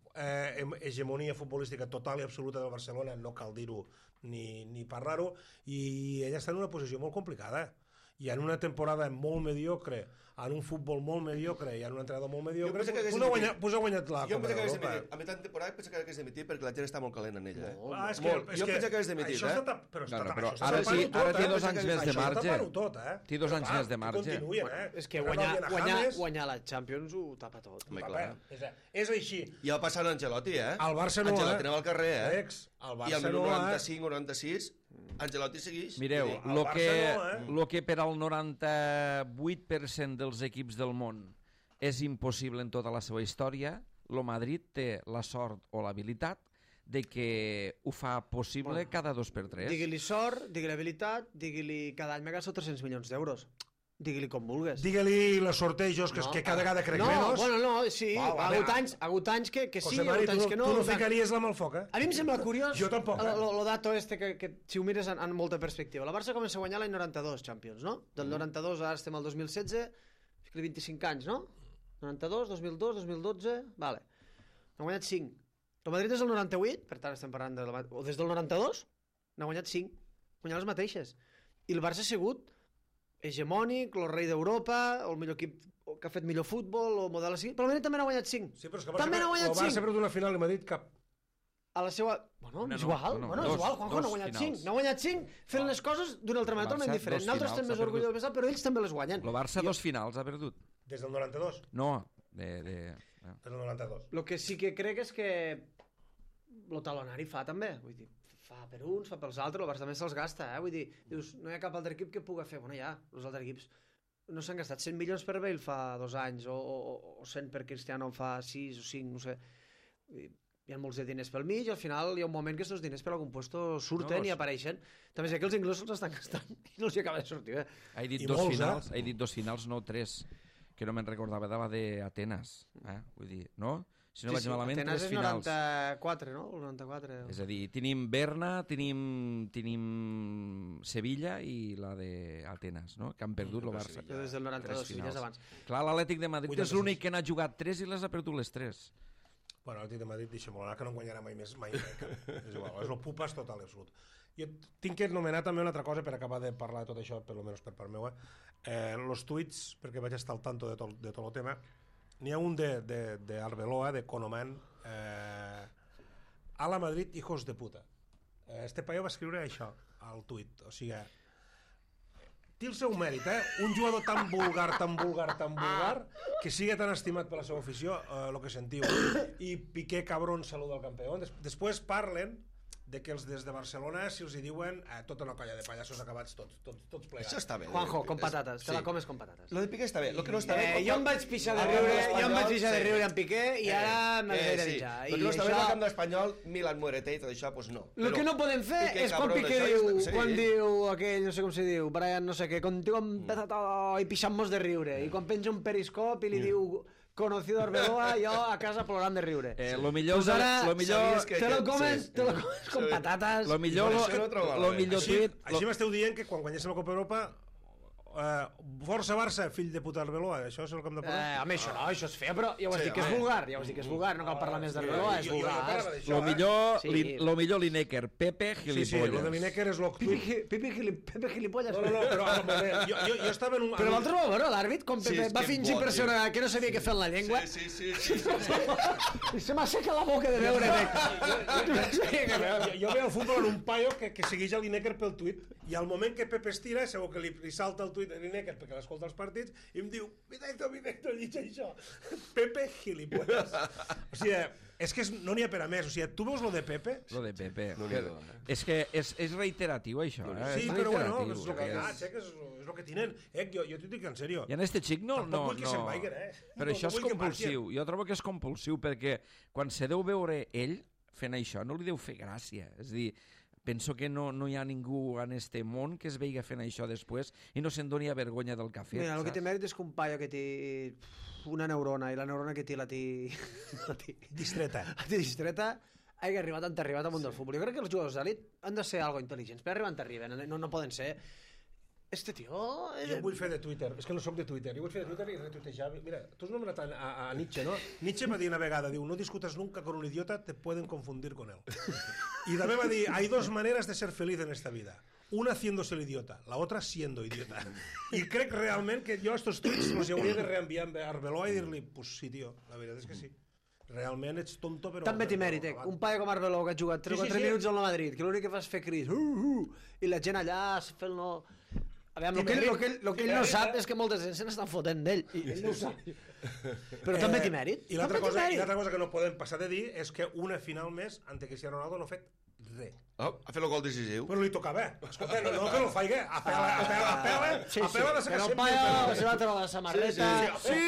S2: eh, hegemonia futbolística total i absoluta del Barcelona, no cal dir-ho ni, ni parlar-ho, i ella està en una posició molt complicada, i en una temporada molt mediocre, en un futbol molt mediocre i en un entrenador molt mediocre,
S5: pensé que hagués
S2: pues, ha
S5: dimitit.
S2: guanyat, pues ha guanyat la
S5: Jo
S2: Copa
S5: pensé que hagués
S2: d'Europa.
S5: dimitit. A mitjà de temporada pensé que hagués dimitit perquè la gent està molt calent en ella. Eh?
S2: Ah, és que,
S5: Molt.
S2: és
S5: Jo
S2: que
S5: pensé que hagués dimitit,
S2: això
S5: eh?
S2: Està tap, però, està,
S1: No, no,
S2: tap-
S1: però
S2: això
S1: ara
S2: està
S1: sí-
S2: tapant-ho
S1: ara
S2: tot,
S1: té
S2: eh?
S1: dos anys
S2: Això
S1: més de
S2: està
S1: marge.
S2: tapant-ho tot, eh?
S1: Té dos
S2: Però,
S1: anys
S2: clar,
S1: més de marge.
S2: Continuen, eh?
S7: És que
S2: Recordo
S7: guanyar,
S2: bien a
S7: guanyar,
S2: James,
S7: guanyar la Champions ho tapa tot.
S5: Home,
S2: tapa,
S5: clar.
S2: eh? És, és així.
S5: Ja va passar l'Angelotti, eh?
S2: El Barça no,
S5: Angelotti
S2: eh?
S5: anava al carrer, eh?
S2: Ex, el
S5: I
S2: Barça
S5: al
S2: no, eh?
S5: noranta-cinc o noranta-sis, Angelotti segueix.
S1: Mireu,
S2: Sí, el
S1: lo
S2: Barça
S1: que,
S2: no, eh?
S1: lo que per al noranta-vuit per cent dels equips del món és impossible en tota la seva història, lo Madrid té la sort o l'habilitat de que ho fa possible
S7: Bueno,
S1: cada dos per tres.
S7: Digui-li sort, digui-li habilitat, digui-li cada any me gasto tres-cents milions d'euros. Digui-li com vulgues.
S2: Digue-li els sortejos, que, no. que cada vegada crec
S7: no,
S2: menos.
S7: bueno, no, sí,
S2: Uau,
S7: ha
S2: a
S7: hagut
S2: veure,
S7: anys, ha hagut anys que, que sí,
S2: José
S7: ha
S2: Mari,
S7: hagut
S2: tu,
S7: anys que no.
S2: tu no
S7: o sigui,
S2: ficaries la mà al foc, eh?
S7: a mi em sembla curiós
S2: Jo tampoc, eh?
S7: lo, lo dato este que, que si ho mires en, en molta perspectiva. La Barça comença a guanyar l'any noranta-dos Champions, no? Del noranta-dos ara estem al dos mil setze, fica-li vint-i-cinc anys, no? noranta-dos, dos mil dos, dos mil dotze, vale. N'ha guanyat cinc. El Madrid des del noranta-vuit, per tant estem parlant de la, o des del noranta-dos, n'ha guanyat cinc. Guanyar les mateixes. I el Barça ha sigut hegemònic, el rei d'Europa, el millor equip que ha fet millor futbol, o model així, però el Madrid també n'ha guanyat cinc.
S2: Sí, però és que
S7: També n'ha guanyat
S2: el Barça
S7: cinc.
S2: ha perdut una final i m'ha dit cap.
S7: A la seva... Bueno,
S1: No,
S7: és
S1: no,
S7: igual,
S1: no, no,
S7: bueno,
S1: dos-
S7: és igual, Juanjo
S1: dos
S7: n'ha guanyat
S1: finals.
S7: cinc. N'ha guanyat cinc fent les coses d'una altra manera
S1: Barça,
S7: totalment diferent.
S1: dos
S7: Nosaltres
S1: finals,
S7: estem
S1: ha
S7: més orgullosos
S1: perdut.
S7: de però ells també les guanyen.
S1: El Barça dos finals ha perdut.
S2: Des del noranta-dos?
S1: No, de... de...
S2: Des del noranta-dos.
S7: El que sí que crec és que el talonari fa també, vull dir, fa per uns, fa pels altres, el Barça també se'ls gasta, eh? Vull dir, dius, no hi ha cap altre equip que puga fer, bueno, ja, els altres equips no s'han gastat cent milions per Bale fa dos anys, o, o, o cent per Cristiano fa sis o cinc, no sé. Vull dir, hi ha molts de diners pel mig i al final hi ha un moment que aquests diners per algun puesto surten
S1: No,
S7: i
S1: sí.
S7: apareixen. També sé que els inglesos els estan gastant i no els hi acaba de sortir bé.
S1: He dit
S2: I
S1: dos
S2: molts,
S1: finals,
S2: eh?
S1: he dit dos finals, no tres, que no me'n recordava de la d'Atenes, eh? Vull dir, no? Si no vaig malament,
S7: Atenes
S1: tres
S7: és
S1: finals.
S7: noranta-quatre, no? El noranta-quatre.
S1: És a dir, tenim Berna, tenim, tenim Sevilla i la d'Atenes, no? Que han perdut el Barça.
S7: Des del noranta-dos,
S1: Tres
S7: Sevilla és
S1: finals.
S7: abans.
S1: Clar, l'Atlètic de Madrid és
S2: vuitanta-sis.
S1: l'únic que n'ha jugat tres i les ha perdut les tres.
S2: Bueno, l'Atlètic de Madrid, deixem-ho anar, que no en guanyarà mai més, mai més. És igual, és el pupas total i absolut. Jo tinc que anomenar també una altra cosa per acabar de parlar de tot això, per almenys per part meva. Eh, los tuits, perquè vaig estar al tanto de tot, de tot el tema, n'hi ha un de, de, de Arbeloa, de Conoman, eh, a la Madrid, hijos de puta. Eh, este paio va escriure això al tuit, o sigui, té el seu mèrit, eh? Un jugador tan vulgar, tan vulgar, tan vulgar, que sigui tan estimat per la seva afició, eh, el que sentiu. I Piqué, cabrón, saluda al campió. Des després parlen de que els des de Barcelona, si els hi diuen eh, tota una colla de pallassos acabats tots, tots, tots plegats.
S5: Això està bé.
S7: Juanjo, con patates, te
S5: Sí.
S7: la comes con patates.
S5: Lo de Piqué està bé, lo que no està bé...
S7: Eh,
S5: com-
S7: jo em vaig pixar de
S5: Al
S7: riure,
S5: camp
S7: jo em vaig
S5: d'Espanyol,
S7: pixar de
S5: sí.
S7: riure en Piqué i ara m'he de
S5: sí.
S7: deixar.
S5: Lo que no està bé al camp d'Espanyol, Milan Muerete i tot això, doncs no.
S7: El que no podem fer
S5: Piqué,
S7: és quan
S5: cabrón,
S7: Piqué
S5: això
S7: diu,
S5: és- sí.
S7: quan diu aquell, no sé com se diu, Brian no sé què, quan diu empezat i pixant-nos de riure, i quan penja un periscop i li diu conocido Arbeloa, jo a casa plorant de riure.
S1: Eh, lo millor,
S7: Pues ara,
S1: lo millor,
S5: sabies que-
S7: te lo
S5: que-
S7: comes,
S5: sí.
S7: te lo comes con
S5: Sí.
S7: patates.
S1: lo millor,
S5: I per
S1: lo,
S5: això no trobo
S1: lo
S5: bé.
S1: millor
S2: Així,
S1: tuit...
S2: així m'esteu dient que quan guanyéssim la Copa Europa eh, força Barça, fill de puta Arbeloa, això és el que hem de
S7: Eh,
S2: parlar?
S7: home, això no, això és feo, però ja ho has
S2: Sí,
S7: dit que és
S2: home.
S7: vulgar, ja ho has dit que és vulgar, no cal parlar més d'Arbeloa, és
S2: Jo- jo no
S7: vulgar.
S2: parlava d'això,
S1: Lo
S2: eh?
S1: millor,
S7: Sí.
S1: li, lo millor Lineker, Pepe,
S2: Sí, sí,
S1: gilipolles.
S2: lo de Lineker és lo...
S7: Pipi, gi- pipi, gili- Pepe gilipolles.
S2: No, no, no, però al moment, jo, jo, jo estava en un...
S7: Però l'altre va veure l'àrbit com
S5: Sí,
S7: Pepe
S5: és
S7: va
S5: que
S7: fingir
S5: bo,
S7: per ser
S5: tio.
S7: una... que no sabia què fer amb la llengua
S5: Sí, sí, sí. sí, sí.
S7: i se m'asseca la boca de veure mec. No sabia què
S2: Jo,
S7: veure.
S2: jo veig el futbol en un paio que, que segueix a Lineker pel tuit i al moment que Pepe es tira segur que li, li salta el tuit de Lineker perquè l'escolta els partits i em diu Videcto, Videcto, llig això Pepe gilipolles o sigui, és que és, no n'hi ha per a més o sigui, tu veus lo de Pepe
S1: Lo de Pepe.
S5: No
S1: que,
S5: n'hi ha, eh?
S1: és que és, és reiteratiu, això. Eh?
S2: sí,
S1: és
S2: però bueno,
S1: reiteratiu.
S2: és lo que hi ha, eh, que és, és lo que tenen eh, jo, jo t'ho dic en sèrio
S1: I en este xic no...
S2: Tampoc
S1: no,
S2: vull que
S1: no.
S2: se'n vagin, eh?
S1: Però
S2: No,
S1: això
S2: no
S1: és
S2: vull que
S1: compulsiu. Jo trobo que és compulsiu perquè quan se deu veure ell fent això no li deu fer gràcia. És a dir, penso que no, no hi ha ningú en este món que es veiga fent això després i no se'n doni a vergonya del que ha fet.
S7: Mira, el que
S1: saps?
S7: té mèrit és que un paio que té una neurona i la neurona que té la té... la té,
S2: distreta
S7: la té distreta hagi arribat on ha arribat al món del futbol. Jo crec que els jugadors d'elit han de ser algo intel·ligents, però arriben on arriben, no, no poden ser... Este tio...
S2: jo vull fer de Twitter, és que no soc de Twitter, jo vull fer de Twitter i retuitejar. Mira, tu has nomenat a, a, a Nietzsche, ¿no? Nietzsche va dir una vegada, diu, no discutas nunca con un idiota, te pueden confundir con él. Y també va dir, hay dos maneras de ser feliz en esta vida. Una haciéndose el idiota, la otra siendo idiota. I crec realment que jo estos tuits els hauria de reenviar a Arbeloa i dir-li, pues sí, tio, la veritat és que sí. Realment ets tonto, però...
S7: També té mèrit, eh? Un paio com Arbeloa que ha jugat tres o
S2: Sí, sí,
S7: quatre
S2: sí.
S7: minuts al Madrid, que l'únic que fa és fer cris, uh, uh, i la gent allà fent-lo... A veure, el que, ell, el que, ell, el que ell no sap és que molta gent se n'estan fotent d'ell, i ell no ho sap. Però també té mèrit.
S2: I l'altra
S7: també té
S2: cosa, i
S7: mèrit.
S2: l'altra cosa que no podem passar de dir és que una final més ante Cristiano Ronaldo no ha fet res.
S5: Oh, ha fet el gol decisiu.
S2: Però li tocava. Escolta, no, no que no ho faig, apela, apela, apela,
S7: Sí, sí,
S2: apela de
S7: però el
S2: sempre.
S7: paio se va treure la samarreta...
S2: Sí,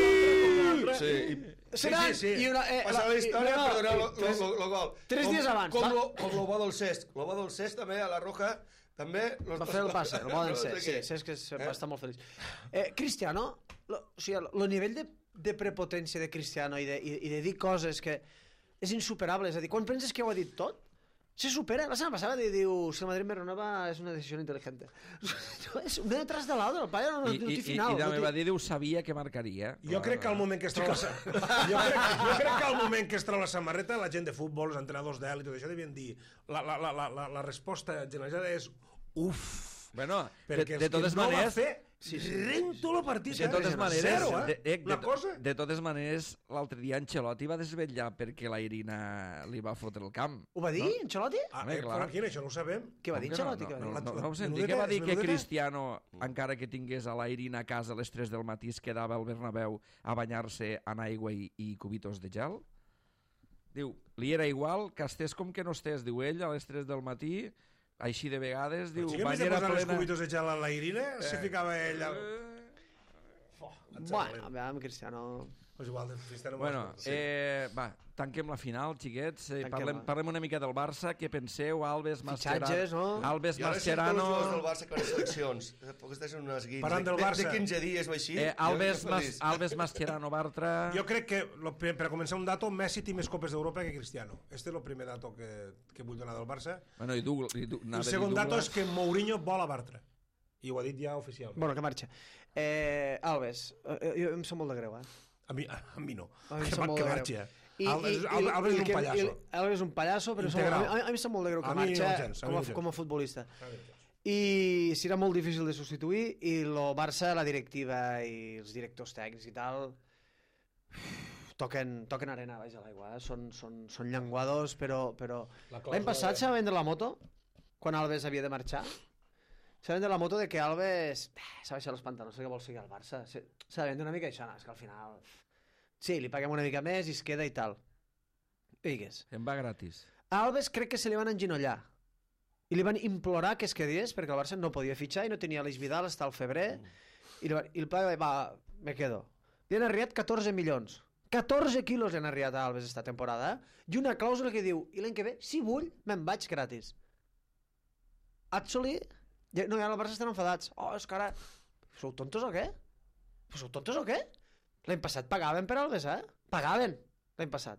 S5: Sí, i
S7: Serà,
S2: Sí, sí, sí.
S7: i una... Eh,
S5: passa la història,
S7: no, no,
S5: perdoneu
S7: i
S5: el
S7: tres-
S5: gol.
S7: tres
S5: Com-
S7: dies abans,
S5: Com,
S7: va.
S5: lo, com lo bo del Cesc. Lo bo del Cesc també, a la Roja, també... Los
S7: Va
S5: dos
S7: fer el
S5: gols.
S7: passe, el poden
S5: No
S7: ser,
S5: sé
S7: sí,
S5: què.
S7: saps que se-
S5: Eh?
S7: va estar molt feliç. Eh, Cristiano, lo, o sigui, el nivell de, de prepotència de Cristiano i de, i, i de dir coses que és insuperable, és a dir, quan penses que ho ha dit tot, se supera. La setmana passada di- diu, si el Madrid me renova és una decisió intel·ligente. És una detrás de l'altra, el paio no, no,
S1: I,
S7: no
S1: i,
S7: té
S1: i,
S7: final.
S1: i també
S7: no
S1: va
S7: té...
S1: dir, diu, sabia que marcaria.
S2: Jo crec que al moment que es troba la... jo, crec, jo crec que al moment que es troba la samarreta, la gent de futbol, els entrenadors d'ell i tot això devien dir... La, la, la, la, la, la resposta generalitzada és uf,
S1: Bueno, de,
S2: perquè
S1: de
S2: és que
S1: totes
S2: no
S1: maneres...
S2: va fer sí, sí. rento la partida.
S1: De totes
S2: eh?
S1: maneres,
S2: Zero, eh?
S1: de, eh,
S2: Una
S1: de,
S2: cosa...
S1: de totes maneres, l'altre dia Ancelotti va desvetllar perquè la Irina li va fotre el camp.
S7: Ho va dir,
S1: no?
S7: Ancelotti?
S2: Ah,
S1: Home,
S2: eh,
S1: clar.
S2: però aquí això no ho sabem.
S7: Què va dir
S1: Com que no?
S7: Ancelotti? Què va
S1: No,
S7: dir?
S1: no, no, no ho senti,
S2: Menudeta,
S1: que va dir que
S2: menudeta?
S1: Cristiano, encara que tingués a la Irina a casa a les tres del matí, es quedava al Bernabéu a banyar-se en aigua i, i cubitos de gel? Diu, li era igual que estés com que no estés, diu ell, a les tres del matí, així de vegades, diu,
S2: Si que més de
S1: banyera
S2: posar els
S1: plena...
S2: cubitos de gel a la Irina, se ficava ell... Al...
S7: Bueno, a veure, amb Cristiano...
S2: Pues igual, Cristiano...
S1: Bueno, eh, va, tanquem la final, xiquets. Eh,
S7: Tanquem-la.
S1: parlem, parlem una mica del Barça. Què penseu? Alves,
S7: Fitxatges,
S1: Mascherano...
S7: no?
S1: Alves,
S5: I ara sí que
S1: Mascherano...
S5: els jugadors del Barça que van a seleccions. Tampoc estàs en unes guins.
S2: Parlant
S5: de,
S2: del
S5: de,
S2: Barça.
S5: de quinze dies o així.
S1: Eh, Alves,
S5: jo
S1: Mas,
S5: feliç.
S1: Alves, Mascherano, Bartra...
S2: Jo crec que, lo, per per a començar un dato, Messi té més copes d'Europa que Cristiano. Este és el primer dato que, que vull donar del Barça.
S1: Bueno, i Douglas... I, du,
S2: I el segon dato és que Mourinho vol a Bartra. I ho ha dit ja oficialment.
S7: Bueno, que marxa. Eh, Alves, eh, jo em sap molt de greu, eh?
S2: A mi, a mi no.
S7: A mi em
S2: Que,
S7: sap molt
S2: que
S7: de
S2: marxi.
S7: greu.
S2: eh?
S7: I,
S2: Alves,
S7: i,
S2: Alves, Alves és un
S7: que-
S2: pallasso.
S7: i- Alves és un pallasso, però som, a,
S2: Integral.
S7: mi, a mi em sap molt de greu que
S2: A mi
S7: marxa
S2: no gens, a mi
S7: com,
S2: no
S7: a,
S2: gens.
S7: com a futbolista. I serà molt difícil de substituir i lo Barça, la directiva i els directors tècnics i tal toquen, toquen arena baix a l'aigua, eh? són, són, són llenguados, però, però... l'any passat s'ha va vendre la moto quan Alves havia de marxar. S'ha de vendre la moto de que Alves eh, s'ha baixat els pantalons que vol seguir al Barça. S'ha de vendre una mica això, no? És que al final... Sí, li paguem una mica més i es queda i tal. Digues.
S1: Em va gratis.
S7: A Alves crec que se li van enginollar i li van implorar que es quedés perquè el Barça no podia fitxar i no tenia l'Eix Vidal hasta el febrer i, li va, i el pla va, me quedo. Li han arribat catorze milions. catorze quilos li han arribat a Alves esta temporada, eh? I una clàusula que diu, i l'any que ve, si vull, me'n vaig gratis. Actually, ja, no, ja el Barça estan enfadats. Oh, és que ara... Sou tontos o què? Sou tontos o què? L'any passat pagaven per Alves, eh? Pagaven l'any passat.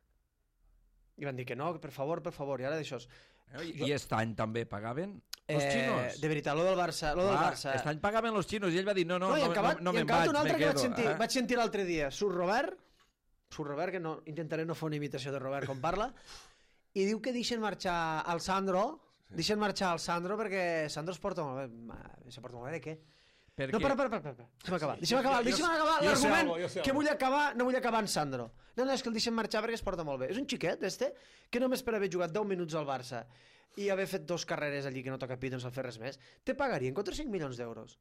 S7: I van dir que no, que per favor, per favor, i ara d'això...
S1: I, I aquest any també pagaven els
S7: Eh,
S1: xinos?
S7: de veritat, lo del Barça, lo del
S1: Ah,
S7: Barça.
S1: aquest any pagaven els xinos i ell va dir no, no,
S7: No,
S1: no,
S7: i acabat,
S1: no, no
S7: i
S1: me'n
S7: acabat
S1: vaig,
S7: un altre
S1: me
S7: que
S1: quedo.
S7: vaig sentir,
S1: eh?
S7: vaig sentir l'altre dia, Sur Robert, Sur Robert, que no, intentaré no fer una imitació de Robert com parla, i diu que deixen marxar al Sandro, deixen marxar al Sandro perquè Sandro es porta molt bé. Ma, se porta molt bé de què?
S1: Perquè...
S7: No, para, para, para, para. Deixa'm acabar, deixa'm acabar,
S2: Jo-
S7: deixa'm acabar
S2: jo sé
S7: l'argument
S2: algo, jo sé
S7: que
S2: algo.
S7: vull acabar, no vull acabar en Sandro. No, no, és que el deixen marxar perquè es porta molt bé. És un xiquet, este, que només per haver jugat deu minuts al Barça i haver fet dos carreres allí que no toca pit, no sap fer res més, te pagarien quatre o cinc milions d'euros.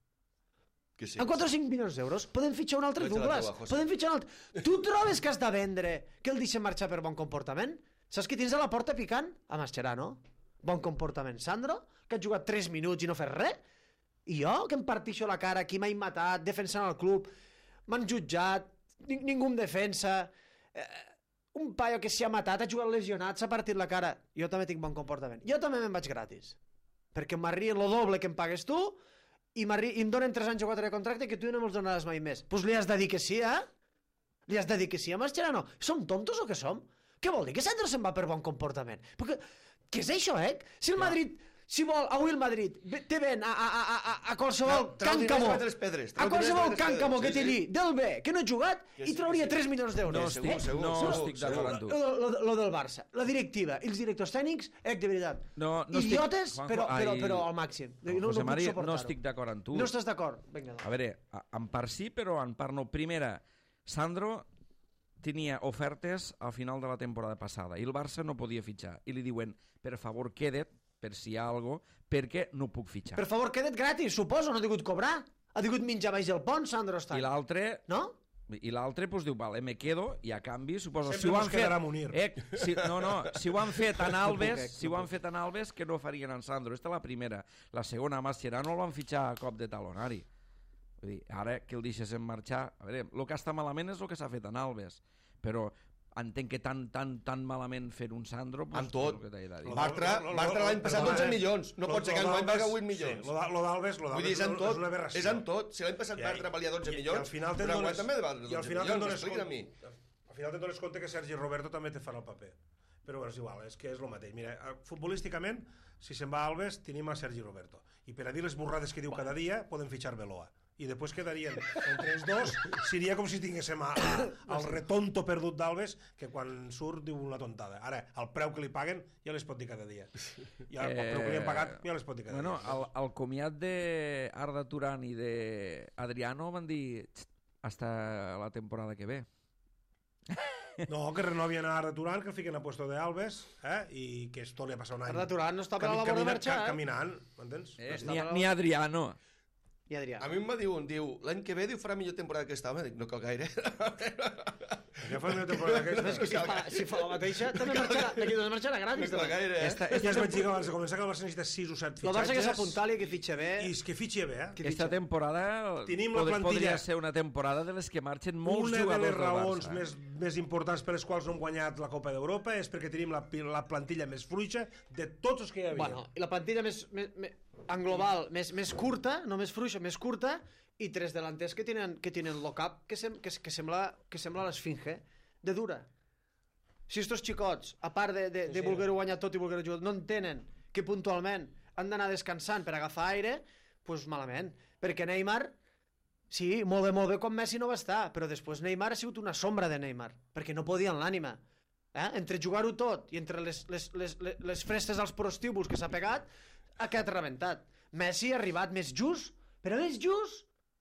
S5: Que sí,
S7: En quatre o cinc milions d'euros podem fitxar un altre
S5: Vaig a la
S7: Douglas.
S5: teua, José.
S7: Podem fitxar un altre... Tu trobes que has de vendre que el deixen marxar per bon comportament? Saps qui tens a la porta picant? A Mascherano. Bon comportament. Sandro, que ha jugat tres minuts i no fer res? I jo, que em partixo la cara, qui m'ha matat, defensant el club, m'han jutjat, ning ningú em defensa, eh, un paio que s'hi ha matat, ha jugat lesionat, s'ha partit la cara. Jo també tinc bon comportament. Jo també me'n vaig gratis. Perquè m'arrien lo doble que em pagues tu i, i em donen tres anys o quatre de contracte que tu no me'ls donaràs mai més. Doncs pues li has de dir que sí, eh? Li has de dir que sí a Mascherano. Som tontos o què som? Què vol dir? Que Sandro se'n va per bon comportament? Perquè, què és això, eh? Si el Madrid... Si vol, avui el Madrid te ven a, a, a, a, a qualsevol
S5: Trau diners
S7: càncamo,
S5: per les pedres,
S7: a
S5: trau diners
S7: qualsevol
S5: per les
S7: càncamo que
S5: pedres,
S7: té
S5: sí,
S7: allí,
S5: sí.
S7: del B, que no ha jugat,
S5: Que
S7: i
S5: sí,
S7: trauria
S5: que sí.
S7: tres milions d'euros.
S1: No
S5: Sí,
S1: estic,
S5: segur,
S1: no
S5: segur,
S1: estic
S5: segur.
S1: d'acord amb tu.
S7: Lo, lo, lo del Barça, la directiva i els directors tècnics, eh, de veritat,
S1: No, no estic-
S7: idiotes,
S1: Juanjo,
S7: però, però,
S1: ai,
S7: però al màxim. No, no,
S1: José
S7: puc
S1: Mari, no
S7: suportar-ho.
S1: estic d'acord amb tu.
S7: No estàs d'acord? Vinga,
S1: A veure, a- en part sí, però en part no. Primera, Sandro tenia ofertes al final de la temporada passada i el Barça no podia fitxar. I li diuen, per favor, queda't, per si hi ha alguna cosa, perquè no puc fitxar.
S7: Per favor, queda't gratis, suposo, no ha digut cobrar. Ha digut menjar baix el pont, Sandro està.
S1: I l'altre...
S7: No?
S1: I l'altre, doncs, diu, vale, me quedo, i a canvi, suposo...
S2: Sempre
S1: si ho
S2: mos
S1: han fet...
S2: quedarà Munir.
S1: Eh, si, no, no, si ho han fet en Alves,
S7: puc, eh,
S1: si
S7: no
S1: ho han fet en Alves, que no farien en Sandro. Esta és la primera. La segona, Mascherano el van fitxar a cop de talonari. Vull dir, ara que el deixessin marxar... A veure, el que està malament és el que s'ha fet en Alves, però entenc que tan, tan, tan malament fer un Sandro... Pues,
S5: Amb tot.
S1: és el que t'he de dir.
S5: Bartra, Bartra l'any passat dotze milions. No pot ser que enguany valga vuit milions.
S2: Sí, lo d'Alves, lo
S5: Vull dir,
S2: d'Alves
S5: és en tot,
S2: una aberració.
S5: és en tot. Si l'any passat
S2: I-
S5: Bartra valia dotze
S2: i- i
S5: milions,
S2: al final te'n
S5: però enguany
S2: dones-
S5: també val
S2: i al
S5: dotze
S2: final te'n
S5: milions,
S2: dones
S5: explica'n a mi.
S2: compte- al final te'n dones compte que Sergi Roberto també te farà el paper. Però bueno, és igual, és que és el mateix. Mira, eh, futbolísticament, si se'n va a Alves, tenim a Sergi Roberto. I per a dir les burrades que diu cada dia, podem fitxar Beloa. I després quedarien entre els dos, seria com si tinguéssim a, a, el retonto perdut d'Alves, que quan surt diu una tontada. Ara, el preu que li paguen ja les pot dir cada dia. Ja, el preu que li han pagat ja les pot dir cada
S1: Bueno,
S2: dia.
S1: el, el comiat d'Arda Turan i d'Adriano van dir "Txt, hasta la temporada que ve".
S2: No, que renovien a Arda Turan, que el fiquen a puesto de Alves, eh? I que esto li ha passat un any.
S7: Arda Turan no està per la
S2: Cami-
S7: labor de
S2: camina-
S7: marxar,
S2: ca-
S7: eh?
S2: Caminant, m'entens?
S1: Eh,
S7: està
S1: ni,
S7: per la-
S1: ni Adriano.
S7: I Adrià.
S5: A mi em va dir un, diu, l'any que ve diu farà millor temporada que aquesta, home, dic, no cal gaire.
S2: Ja fa una temporada aquesta.
S7: És que si fa, si fa la mateixa, també marxarà, d'aquí dos marxarà gratis.
S5: No cal gaire, eh?
S1: Esta,
S2: Ja
S1: esta,
S2: es vaig dir que abans de començar que el Barça necessita sis o set
S7: El
S2: fitxatges.
S7: Barça que s'apunta-li, que fitxa bé.
S2: I és que fitxi bé, eh?
S7: Que
S1: esta
S7: fitxa.
S1: temporada
S2: Tenim la
S1: pod-
S2: plantilla.
S1: podria ser una temporada de les que marxen molts
S2: Una de
S1: jugadors
S2: les
S1: del
S2: raons
S1: Barça.
S2: més, més importants per les quals no hem guanyat la Copa d'Europa és perquè tenim la, pi- la plantilla més fluixa de tots els que hi havia.
S7: Bueno, i la plantilla més, més, més en global més, més curta, no més fluixa, més curta, i tres delanters que tenen, que tenen lock-up que, sem, que, que, sembla, que sembla l'esfinge de dura. Si estos xicots, a part de, de, de
S2: sí.
S7: voler guanyar tot i voler jugar, no entenen que puntualment han d'anar descansant per agafar aire, doncs pues malament. Perquè Neymar, sí, molt bé, molt bé, com Messi no va estar, però després Neymar ha sigut una sombra de Neymar, perquè no podia en l'ànima. Eh? Entre jugar-ho tot i entre les, les, les, les, les frestes als prostíbuls que s'ha pegat, ha quedat rebentat. Messi ha arribat més just, però més just,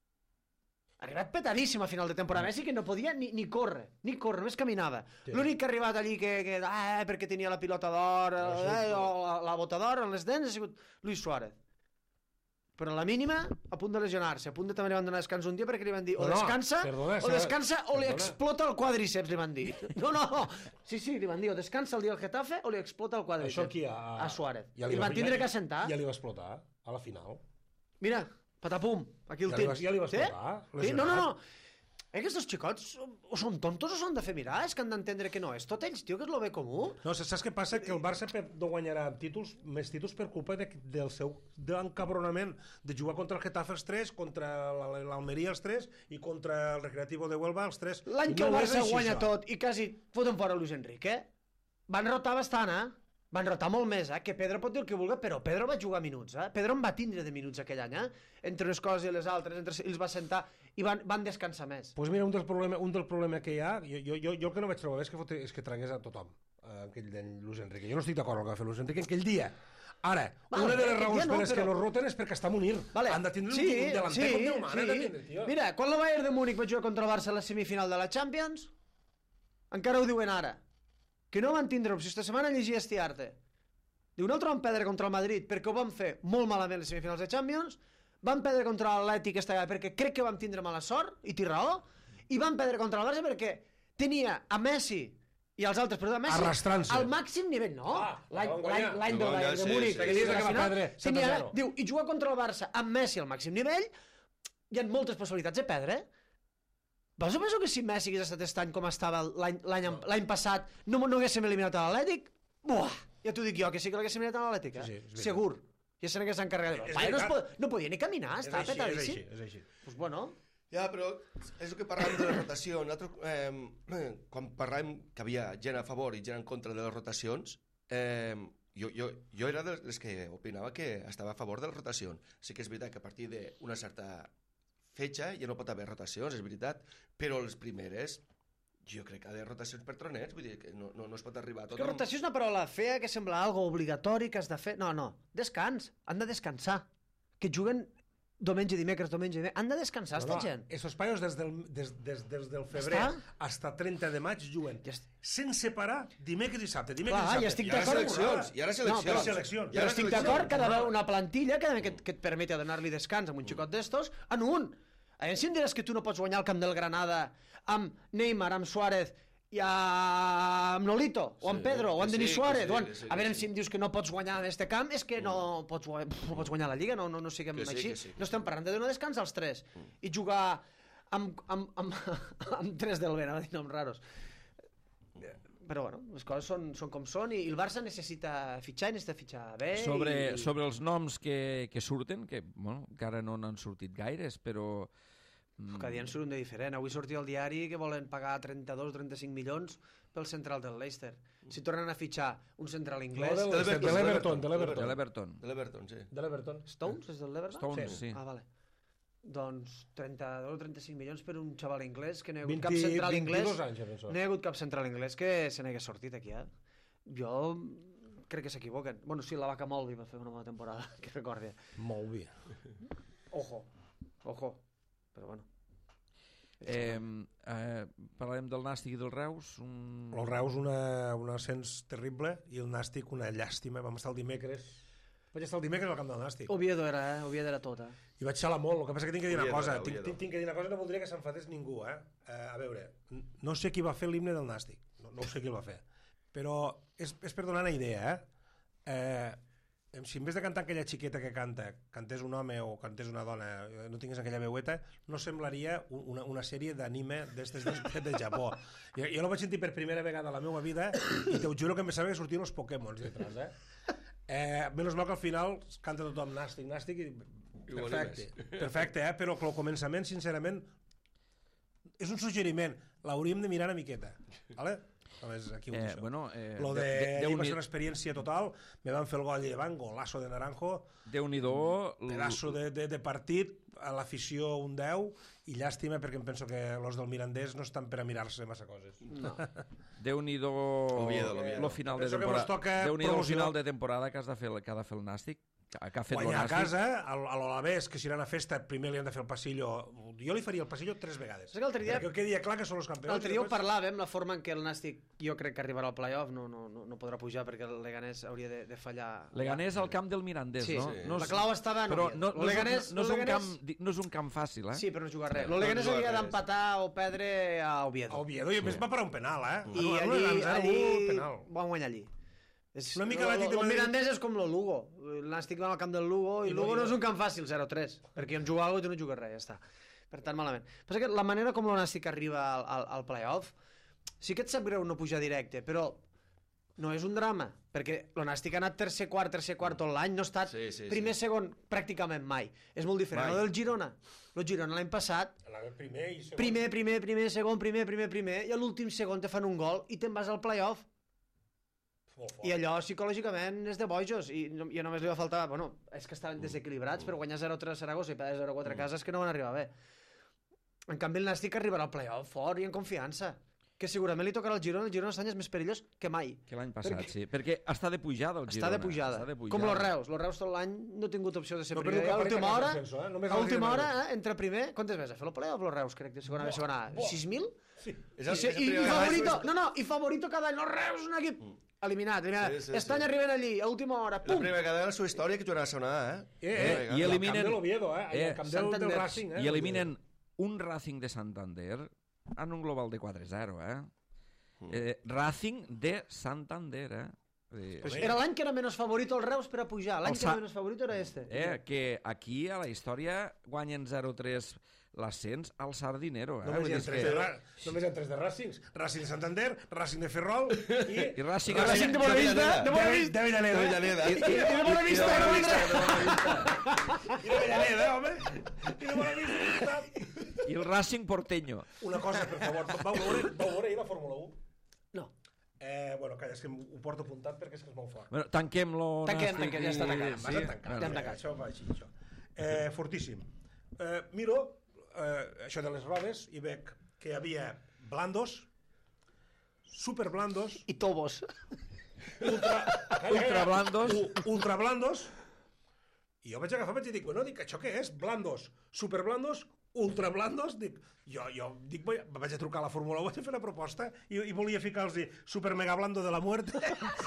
S7: ha arribat petadíssim a final de temporada. Messi que no podia ni, ni córrer, ni córrer, només caminava. Sí. L'únic que ha arribat allí que, que ah, perquè tenia la pilota d'or, eh, o la, la bota d'or en les dents, ha sigut Luis Suárez. Però a la mínima, a punt de lesionar-se, a punt de també li van donar descans un dia perquè li van dir o
S2: No, no,
S7: descansa,
S2: perdona,
S7: o
S2: s'ha-
S7: descansa o li
S2: perdona.
S7: explota el quadríceps, li van dir. No, no, sí, sí, li van dir o descansa el dia del Getafe o li explota el quadríceps.
S2: Això aquí a...
S7: A Suárez.
S2: Ja
S7: I
S2: li
S7: el
S2: va-
S7: van tindre
S2: ja-
S7: que assentar.
S2: Ja li va explotar a la final.
S7: Mira, patapum, aquí el
S2: Ja li
S7: tens.
S2: va- ja li va
S7: Sí?
S2: explotar,
S7: Sí?
S2: lesionat.
S7: No, no, no. Eh, aquests xicots o són tontos o s'han de fer mirar? És que han d'entendre que no és tot ells, tio, que és lo bé comú.
S2: No, saps què passa? Que el Barça per- no guanyarà títols, més títols per culpa de, del seu encabronament de jugar contra el Getafe els tres, contra la- l'Almeria els tres i contra el Recreativo de Huelva els tres.
S7: L'any
S2: I
S7: que el
S2: no és
S7: Barça
S2: així,
S7: guanya
S2: això.
S7: tot i quasi foten fora Luis Enrique, van rotar bastant, eh? Van rotar molt més, eh? Que Pedro pot dir el que vulgui, però Pedro va jugar minuts, eh? Pedro en va tindre de minuts aquell any, eh? Entre unes coses i les altres, entre... els va sentar i van, van descansar més.
S2: Pues mira, un dels problemes, un dels problemes que hi ha, jo, jo, jo, jo el que no vaig trobar bé és que, fote, és que tragués a tothom, eh, aquell d'en Luis Enrique. Jo no estic d'acord amb el que va fer Luis Enrique aquell dia. Ara,
S7: Vale,
S2: una de les
S7: aquell
S2: raons
S7: dia no,
S2: per les
S7: però-
S2: que no roten és perquè està Munir.
S7: Vale.
S2: Han de tindre
S7: sí,
S2: un delanter
S7: sí,
S2: com Déu mana,
S7: sí.
S2: han de tindre, tio.
S7: Mira, quan la Bayern de Múnich va jugar contra el Barça a la semifinal de la Champions, encara ho diuen ara, que no van tindre opció. Esta setmana llegia Estiarte. Diu, nosaltres vam perdre contra el Madrid perquè ho vam fer molt malament les semifinals de Champions, vam perdre contra l'Atlètic esta vegada perquè crec que vam tindre mala sort, i té raó, i vam perdre contra el Barça perquè tenia a Messi i els altres, perdó, a Messi
S2: Arrastrant-se.
S7: al màxim nivell, no?
S2: Ah,
S7: L'any
S2: van guanyar.
S7: l'any- l'any del
S5: Van
S7: Bayern de
S5: guanyar, sí,
S7: Múnich.
S5: sí,
S2: sí, sí,
S7: la
S2: que va
S7: final,
S2: perdre set a
S7: tenia,
S2: zero.
S7: diu, i jugar contra el Barça amb Messi al màxim nivell, hi ha moltes possibilitats de perdre. Vosaltres penseu que si Messi hagués estat aquest any com estava l'any l'any l'any passat, no, no haguéssim eliminat a l'Atlètic? Buah, ja t'ho dic jo, que sí que l'haguéssim eliminat a l'Atlètic, eh?
S2: Sí, sí, és veritat.
S7: Segur. Ja se n'hagués encarregat.
S2: És
S7: Vai, no, es
S2: veritat.
S7: pod... no podia ni caminar,
S2: És
S7: estava
S2: així, és
S7: petadíssim.
S2: així, és així.
S7: Pues bueno,
S5: Ja, però és el que parlàvem de la rotació. Nosaltres, eh, quan parlàvem que havia gent a favor i gent en contra de les rotacions, eh, jo, jo, jo era de les que opinava que estava a favor de les rotacions. Sí que és veritat que a partir d'una certa fetge ja no pot haver rotacions, és veritat, però les primeres jo crec que ha d'haver rotacions per tronets, vull dir que no, no, no es pot arribar a
S7: és que
S5: tothom.
S7: rotació és una paraula fea que sembla algo obligatori que has de fer. No, no, descans, han de descansar. Que juguen diumenge, dimecres, diumenge, dimecres. Han de descansar,
S2: No,
S7: esta
S2: no,
S7: gent.
S2: esos paios des del, des, des, des del febrer
S7: Està?
S2: hasta trenta de maig juguen
S7: Ja est-
S2: sense parar dimecres i dissabte, dimecres
S7: Clar,
S2: i
S7: ja
S2: dissabte.
S7: estic
S5: I ara
S7: d'acord.
S5: seleccions, i ara
S7: No,
S5: seleccions.
S7: però
S2: seleccions.
S5: I
S7: Jo
S5: ara
S7: estic
S5: seleccions.
S7: d'acord que ha d'haver una plantilla que, que, que et permeti donar-li descans a un xicot d'estos en un. A veure si em diràs que tu no pots guanyar el camp del Granada amb Neymar, amb Suárez i amb Nolito, o amb
S5: Sí,
S7: Pedro, o amb
S5: que
S7: Denis
S5: sí,
S7: Suárez.
S5: que sí,
S7: o amb...
S5: que sí,
S7: A
S5: que
S7: veure
S5: sí.
S7: si em dius que no pots guanyar en este camp, és que no pots, guanyar, no pots guanyar la Lliga, no, no, no siguem
S5: Que sí,
S7: així.
S5: que sí.
S7: No estem parlant de donar descans als tres i jugar amb, amb, amb, amb tres del Vena, va dir noms raros. Però bueno, les coses són, són com són i el Barça necessita fitxar i necessita fitxar bé.
S1: Sobre,
S7: i...
S1: sobre els noms que, que surten, que bueno, encara no n'han sortit gaires, però... mm,
S7: Cada dia en surt un de diferent. Avui sortia al diari que volen pagar trenta-dos o trenta-cinc milions pel central del Leicester. Si tornen a fitxar un central inglès...
S2: No,
S5: De l'Everton,
S2: de l'Everton, de
S1: de
S2: l'Everton.
S1: l'Everton.
S5: De l'Everton, sí.
S2: De l'Everton.
S7: Stones, és del Leverton?
S1: Stones,
S2: Sí.
S1: sí.
S7: Ah, vale. Doncs trenta-dos o trenta-cinc milions per un xaval inglès que no hi ha hagut
S2: vint,
S7: cap central inglès.
S2: vint-i-dos anys, ja penso.
S7: No hi ha hagut cap central inglès que se n'hagués sortit aquí, eh? Jo crec que s'equivoquen. Bueno, sí, la Vaca Molvi va fer una bona temporada, que recordi.
S2: Molt bé.
S7: Ojo, ojo. Però bueno.
S1: Eh, eh, parlarem del Nàstic i del Reus. Un...
S2: El Reus una, un ascens terrible i el Nàstic una llàstima. Vam estar el dimecres vaig estar el dimecres al camp del Nàstic.
S7: Oviedo era, eh? Oviedo era tota.
S2: I vaig xalar molt, el que passa que tinc que dir una
S5: Oviedo,
S2: cosa.
S5: Oviedo.
S2: Tinc, tinc, tinc que dir una cosa, no voldria que s'enfadés ningú, eh? eh? A veure, no sé qui va fer l'himne del Nàstic, no, no sé qui el va fer, però és, és per donar una idea, eh? eh si en vez de cantar aquella xiqueta que canta, cantés un home o cantés una dona, no tingués aquella veueta, no semblaria una, una sèrie d'anime d'estes del, del Japó. Jo, jo la vaig sentir per primera vegada a la meva vida i te ho juro que em pensava que sortien els Pokémons detrás, eh? eh menys mal que al final canta tothom nàstic, nàstic i perfecte, perfecte, eh? Però el començament, sincerament, és un suggeriment, l'hauríem de mirar una miqueta, vale? Aquí ho
S1: eh, bueno, eh,
S2: lo de,
S1: de, de,
S2: de va ser una experiència total, me van fer el gol de Llevant, golazo de Naranjo,
S1: Déu-n'hi-do,
S2: pedaço de, de, de partit, a l'afició un deu, i llàstima perquè em penso que els del Mirandés no estan per a mirar-se massa coses.
S7: No.
S1: Déu-n'hi-do lo final de
S2: Penso que mos
S1: temporada.
S2: toca
S1: Déu-n'hi-do el
S2: promocionar-
S1: final de temporada que has de fer, que ha de fer el Nàstic, que ha fet el
S2: Guanyar a
S1: Nàstic.
S2: casa, al- a l'Alavés, que si aniran a festa, primer li han de fer el passillo. Jo li faria el passillo tres vegades.
S7: És que l'altre dia-
S2: Perquè quedi clar que són els campions.
S7: L'altre dia ho
S2: i després-
S7: parlàvem, la forma en què el Nàstic jo crec que arribarà al playoff no, no, no, no podrà pujar perquè el Leganés hauria de, de fallar.
S1: Leganés al camp del Mirandés,
S7: Sí,
S1: no?
S7: sí.
S1: no
S7: La clau estava en
S1: però
S7: Oviedo.
S1: no,
S7: Lo
S1: no, és un-
S7: Leganés-
S1: no, és
S7: lo
S1: un
S7: Leganés-
S1: camp, no és un camp fàcil, eh?
S7: Sí, però no juga res.
S5: No,
S7: El Leganés
S5: no juga
S7: havia
S5: res.
S7: d'empatar o perdre a Oviedo.
S2: A Oviedo, i a més va parar un penal, eh?
S7: I
S2: Anul·lar
S7: allí,
S2: un zero a u,
S7: allí
S2: penal.
S7: van guanyar allí. És,
S2: Una mica
S7: lo-
S2: l'Atlètic de
S7: lo- el
S2: Madrid.
S7: Mirandés és com el Lugo. El Nàstic va al camp del Lugo i,
S2: I
S7: el
S2: no
S7: Lugo no
S2: juga.
S7: és un camp fàcil, zero tres, perquè on juga alguna cosa i tu no jugues res, ja està. Per tant, malament. Passa que la manera com el Nàstic arriba al, al, al playoff, sí que et sap greu no pujar directe, però no és un drama, perquè el Nàstic ha anat tercer quart, tercer quart tot l'any, no ha estat
S5: Sí, sí,
S7: primer,
S5: sí.
S7: segon, pràcticament mai. És molt diferent.
S5: Mai.
S7: El del Girona. El Girona l'any passat,
S2: El primer i segon.
S7: primer, primer, primer, segon, primer, primer, primer, i a l'últim segon te fan un gol i te'n vas al playoff.
S2: Molt fort.
S7: I allò psicològicament és de bojos i no, jo només li va faltar, bueno, és que estaven desequilibrats, però guanyar zero tres a Saragossa i perdre zero quatre a casa és que no van arribar bé. En canvi el Nàstic arribarà al playoff fort i en confiança, que segurament li tocarà al Girona. El Girona aquest any és més perillós que mai.
S1: Que l'any passat,
S7: Perquè-
S1: sí. Perquè està de pujada el
S7: Està
S1: Girona.
S7: de pujada.
S1: Està de pujada.
S7: Com los Reus. Los Reus tot l'any no ha tingut opció de ser
S2: No ha
S7: primer.
S2: perdut
S7: A
S2: cap
S7: última
S2: partit
S7: hora,
S2: a l'ascenso, eh? Només
S7: a
S2: el
S7: última
S2: Girona.
S7: hora, eh, entre primer, quantes veces? Fer el playoff los Reus, crec, de segona B, segona A.
S2: Buah.
S7: sis mil?
S2: Sí.
S5: És
S7: I,
S5: el,
S7: se-
S5: és el
S7: i, i
S5: primer
S7: favorito,
S5: any-
S7: no, no, i favorito cada any, los Reus, un equip eliminat, eliminat.
S5: Sí, sí,
S7: Aquest any
S5: sí.
S7: arriben allí, a última hora,
S5: És la
S7: pum!
S5: primera vegada en la seva història que jugarà a segona A, eh?
S2: Eh, eh,
S1: Eh, i
S2: i el
S1: eliminen-
S2: camp de l'Oviedo, eh? I
S1: eh,
S2: el camp del, del
S7: Santander.
S2: Racing, eh?
S1: I eliminen un Racing de Santander en un global de quatre zero, eh? eh Racing de Santander, eh? Eh,
S7: Pues era l'any que era menys favorit el Reus per a pujar. L'any
S1: El
S7: que era
S1: Sa-
S7: menys favorit era este.
S1: eh, que aquí a la història guanyen zero tres l'ascens al Sardinero, eh?
S2: Només
S1: Vull
S2: hi ha
S1: dir
S2: tres
S1: que-
S2: de, Ra- només hi ha tres de Racings. Racing de Santander, Racing de Ferrol i...
S1: I Racing...
S7: Racing de Bonavista, de Bonavista.
S2: De Avellaneda.
S5: De Avellaneda.
S2: I,
S5: I-
S2: i,
S7: de Bonavista,
S2: i de
S7: de
S2: Bonavista. I de Avellaneda, home. I de Bonavista.
S1: I el Racing Porteño.
S2: Una cosa, per favor. Vau veure, vau veure ahir la Fórmula u?
S7: No.
S2: Eh, bueno, calla, és que ho porto apuntat perquè és que és molt fort.
S1: Bueno, tanquem-lo...
S7: Tanquem,
S1: Nàstic,
S7: tanquem, ja està
S1: i-
S7: tancat.
S2: M'has
S1: Sí?
S2: tancat.
S1: Bueno,
S2: Eh, això va així, això. Eh, fortíssim. Eh, miro eh, això de les rodes i veig que hi havia blandos, super blandos,
S7: I Tobos.
S2: ultra,
S1: Ultra blandos.
S2: u- ultra blandos, i jo vaig agafar i dic, bueno, dic, això què és? Blandos, super blandos, ultra blandos, dic, jo, jo dic, vaig vaig a trucar a la Fórmula u, vaig a fer la proposta i, i volia ficar-los super mega blando de la muerte,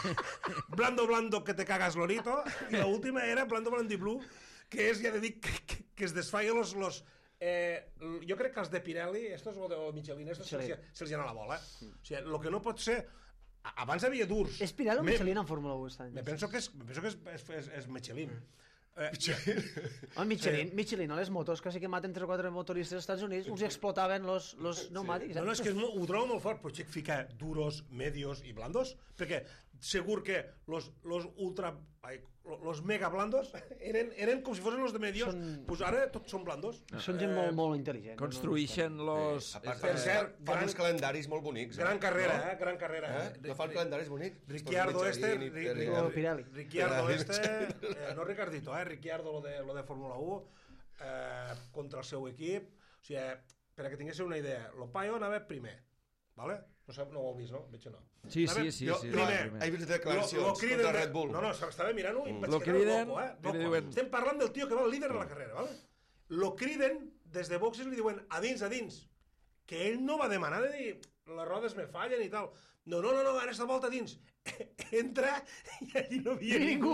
S2: blando blando que te cagas lorito, i l'última era blando blandiblu, que és, ja te dic, que, que, que es desfaia los, los eh, jo crec que els de Pirelli, estos o de o Michelin, estos se'ls
S7: Michelin.
S2: se ha anat la bola. O sigui, el que no pot ser, a- abans havia durs.
S7: És Pirelli o
S2: Me-
S7: Michelin en Fórmula u aquest any?
S2: me penso que és, me penso que és, és, és, és Michelin. Eh,
S7: Home, Michelin, Michelin, a les motos, quasi que maten tres o quatre motoristes als Estats Units, uns hi explotaven los, los pneumàtics.
S2: no, no, és que és molt, ho trobo molt fort, però xec ficar duros, medios i blandos, perquè segur que los, los ultra, ai, los mega blandos eren, eren com si fossin los de medios,
S7: Són-
S2: pues ara tots són blandos.
S7: Són gent molt, molt intel·ligent.
S1: Construïxen los...
S5: A part,
S2: Per
S5: fan-
S2: cert,
S5: fan
S2: gran-
S5: uns calendaris molt bonics. eh?
S2: Gran carrera,
S5: no?
S2: eh? Gran carrera.
S5: Eh? No fan calendaris bonics?
S2: Ricciardo
S5: Pues
S2: este,
S5: Michelin i
S2: Ri- Ri-
S5: Pirelli.
S7: O Pirelli.
S2: Ricciardo
S5: Pirelli.
S2: este, eh, no Ricardito, eh? Ricciardo lo de, lo de Fórmula u, eh, contra el seu equip, o sigui, eh, per a que tinguéssiu una idea, lo Paio anava primer, ¿vale? No, sap, no ho heu vist, no? Veig que no.
S1: Sí,
S2: Anava-
S1: sí, sí.
S5: jo-
S1: sí,
S2: primer,
S1: primer.
S5: He vist
S2: Lo,
S5: declaracions
S2: lo criden
S5: contra
S2: de-
S5: Red Bull.
S2: No, no, estava mirant-ho i em vaig
S1: Lo
S2: quedar
S1: criden
S2: loco, eh?
S1: i li
S2: Loco.
S1: diuen-
S2: Estem parlant del tio que va el líder de la carrera, ¿vale? Lo criden, des de boxes li diuen a dins, a dins, que ell no va demanar de dir les rodes me fallen i tal. No, no, no, no, ara esta volta a dins. Entra i allí no havia
S7: I ningú.
S2: ningú.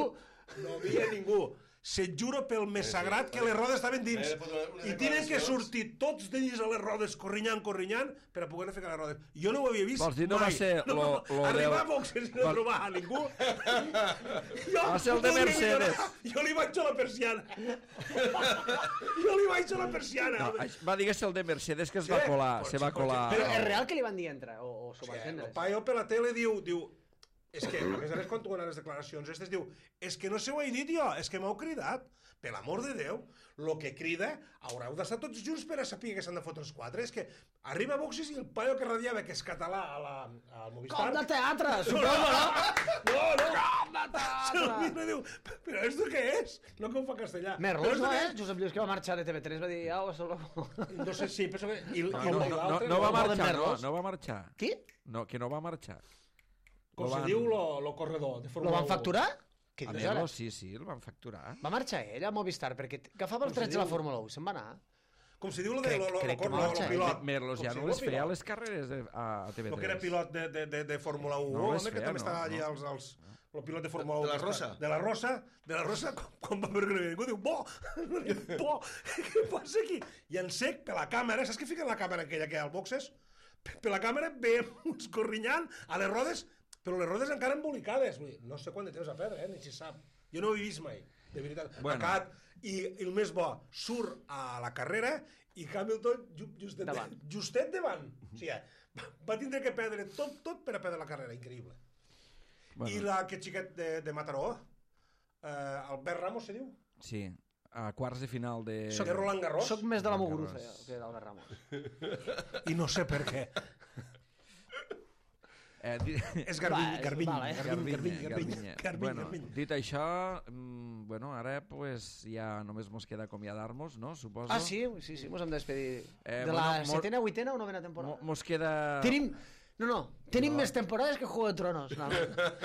S2: No havia ningú. Se't juro pel més sagrat que les rodes estaven dins. I tenen que sortir tots d'ells a les rodes, corrinyant, corrinyant, per a poder ficar les rodes. Jo no ho havia vist
S1: Vols dir, no va
S2: mai.
S1: ser
S2: No,
S1: lo-
S2: no,
S1: lo
S2: arribar
S1: del-
S2: a boxes i no trobar a ningú. Jo,
S1: Va ser el de
S2: no li
S1: Mercedes.
S2: vaig- Jo li vaig a la persiana. Jo li vaig a la persiana.
S1: No, això- va dir que és el de Mercedes que es
S2: Sí,
S1: va colar,
S2: pot
S1: se
S2: ser,
S1: va
S2: pot ser.
S1: colar.
S7: Però és real que li van dir entra, o, o s'ho van
S2: Sí,
S7: entendre?
S2: el paio per la tele diu, diu és que, a més a més, quan tu les declaracions aquestes, diu, és que no se ho he dit jo, és que m'heu cridat. Per l'amor de Déu, el que crida, haureu d'estar tots junts per a saber que s'han de fotre els quatre. És que arriba a boxes i el paio que radiava, que és català a la, al Movistar...
S7: Com de teatre,
S2: No,
S7: suposo, no?
S2: no, no.
S7: Com de
S2: Se'l
S7: teatre!
S2: mira i diu, però esto què és? No que ho fa castellà.
S7: Merlos,
S2: Però esto
S7: no,
S2: què
S7: eh? Josep Lluís, que va marxar de T V tres, va dir, au, a solo...
S2: No sé, sí, penso que... I,
S1: No,
S2: i
S1: no, no, no,
S2: l'altre,
S1: no va
S2: el
S1: marxar, no,
S7: Merlos.
S1: no va marxar.
S7: Qui?
S1: No, que no va marxar.
S2: Com
S1: Lo
S2: se
S1: van-
S2: diu lo, lo corredor de
S7: Lo
S2: Fórmula
S7: van
S2: u.
S7: facturar? Què
S1: A
S7: dius ara?
S1: Merlos, sí, sí, el van facturar.
S7: Va marxar ell a Movistar perquè t- agafava els
S2: Com se
S7: drets de la
S2: diu?
S7: Fórmula u, se'n va anar.
S2: Com se diu lo de
S7: Crec-
S2: lo, lo,
S7: crec
S2: lo,
S7: que
S2: lo,
S7: marxa,
S2: lo
S7: eh?
S2: pilot.
S1: Merlos
S2: Com
S1: ja
S2: se
S1: no
S2: diu
S1: les
S2: lo
S1: feia
S2: pilot?
S1: les carreres de, a, a T V tres.
S2: El que era pilot de, de, de, de Fórmula u,
S1: No les
S2: home, que
S1: feia,
S2: també
S1: no,
S2: estava allà
S1: no.
S2: als, als, el pilot de Fórmula u.
S5: De la
S2: que
S5: Rosa?
S2: està- De la Rosa, de la Rosa, quan, quan va veure que no havia ningú, diu, bo, bo, què passa aquí? I en sec, per la càmera, saps què fiquen la càmera aquella que hi ha al boxes? Per, per la càmera veiem uns corrinyant a les rodes, però les rodes encara embolicades. Vull dir, no sé quant de temps a perdre, eh? Ni si sap. Jo no ho he vist mai, de veritat.
S1: Bueno.
S2: Acabat, i, i el més bo, surt a la carrera i Hamilton ju, justet,
S7: Davant.
S2: justet davant. O sigui, va, va tindre que perdre tot, tot per a perdre la carrera, increïble.
S1: Bueno,
S2: I la que xiquet de, de Mataró, eh, Albert Ramos se diu?
S1: sí, a quarts de final de...
S2: Soc de Roland Garros?
S7: Soc més de la
S1: Roland
S7: Muguruza
S1: Garros.
S7: ja, que d'Albert Ramos.
S2: I no sé per què.
S1: Eh, di...
S2: És Garbiñ,
S7: Va, és
S2: Garbiñ,
S7: mal, eh?
S2: Garbiñ, Garbiñ,
S1: Garbiñe,
S2: Garbiñ,
S1: Garbiñe.
S2: Garbiñ,
S1: Bueno,
S2: Garbiñ.
S1: dit això, mm, bueno, ara pues, ja només mos queda acomiadar-nos, no? Suposo.
S7: Ah, sí, sí, sí, mos hem de despedir.
S1: Eh,
S7: de
S1: bueno,
S7: la
S1: mor-
S7: setena, vuitena o novena temporada?
S1: Mo- Mos queda...
S7: Tenim... No, no, tenim més temporades que Juego de Tronos. No.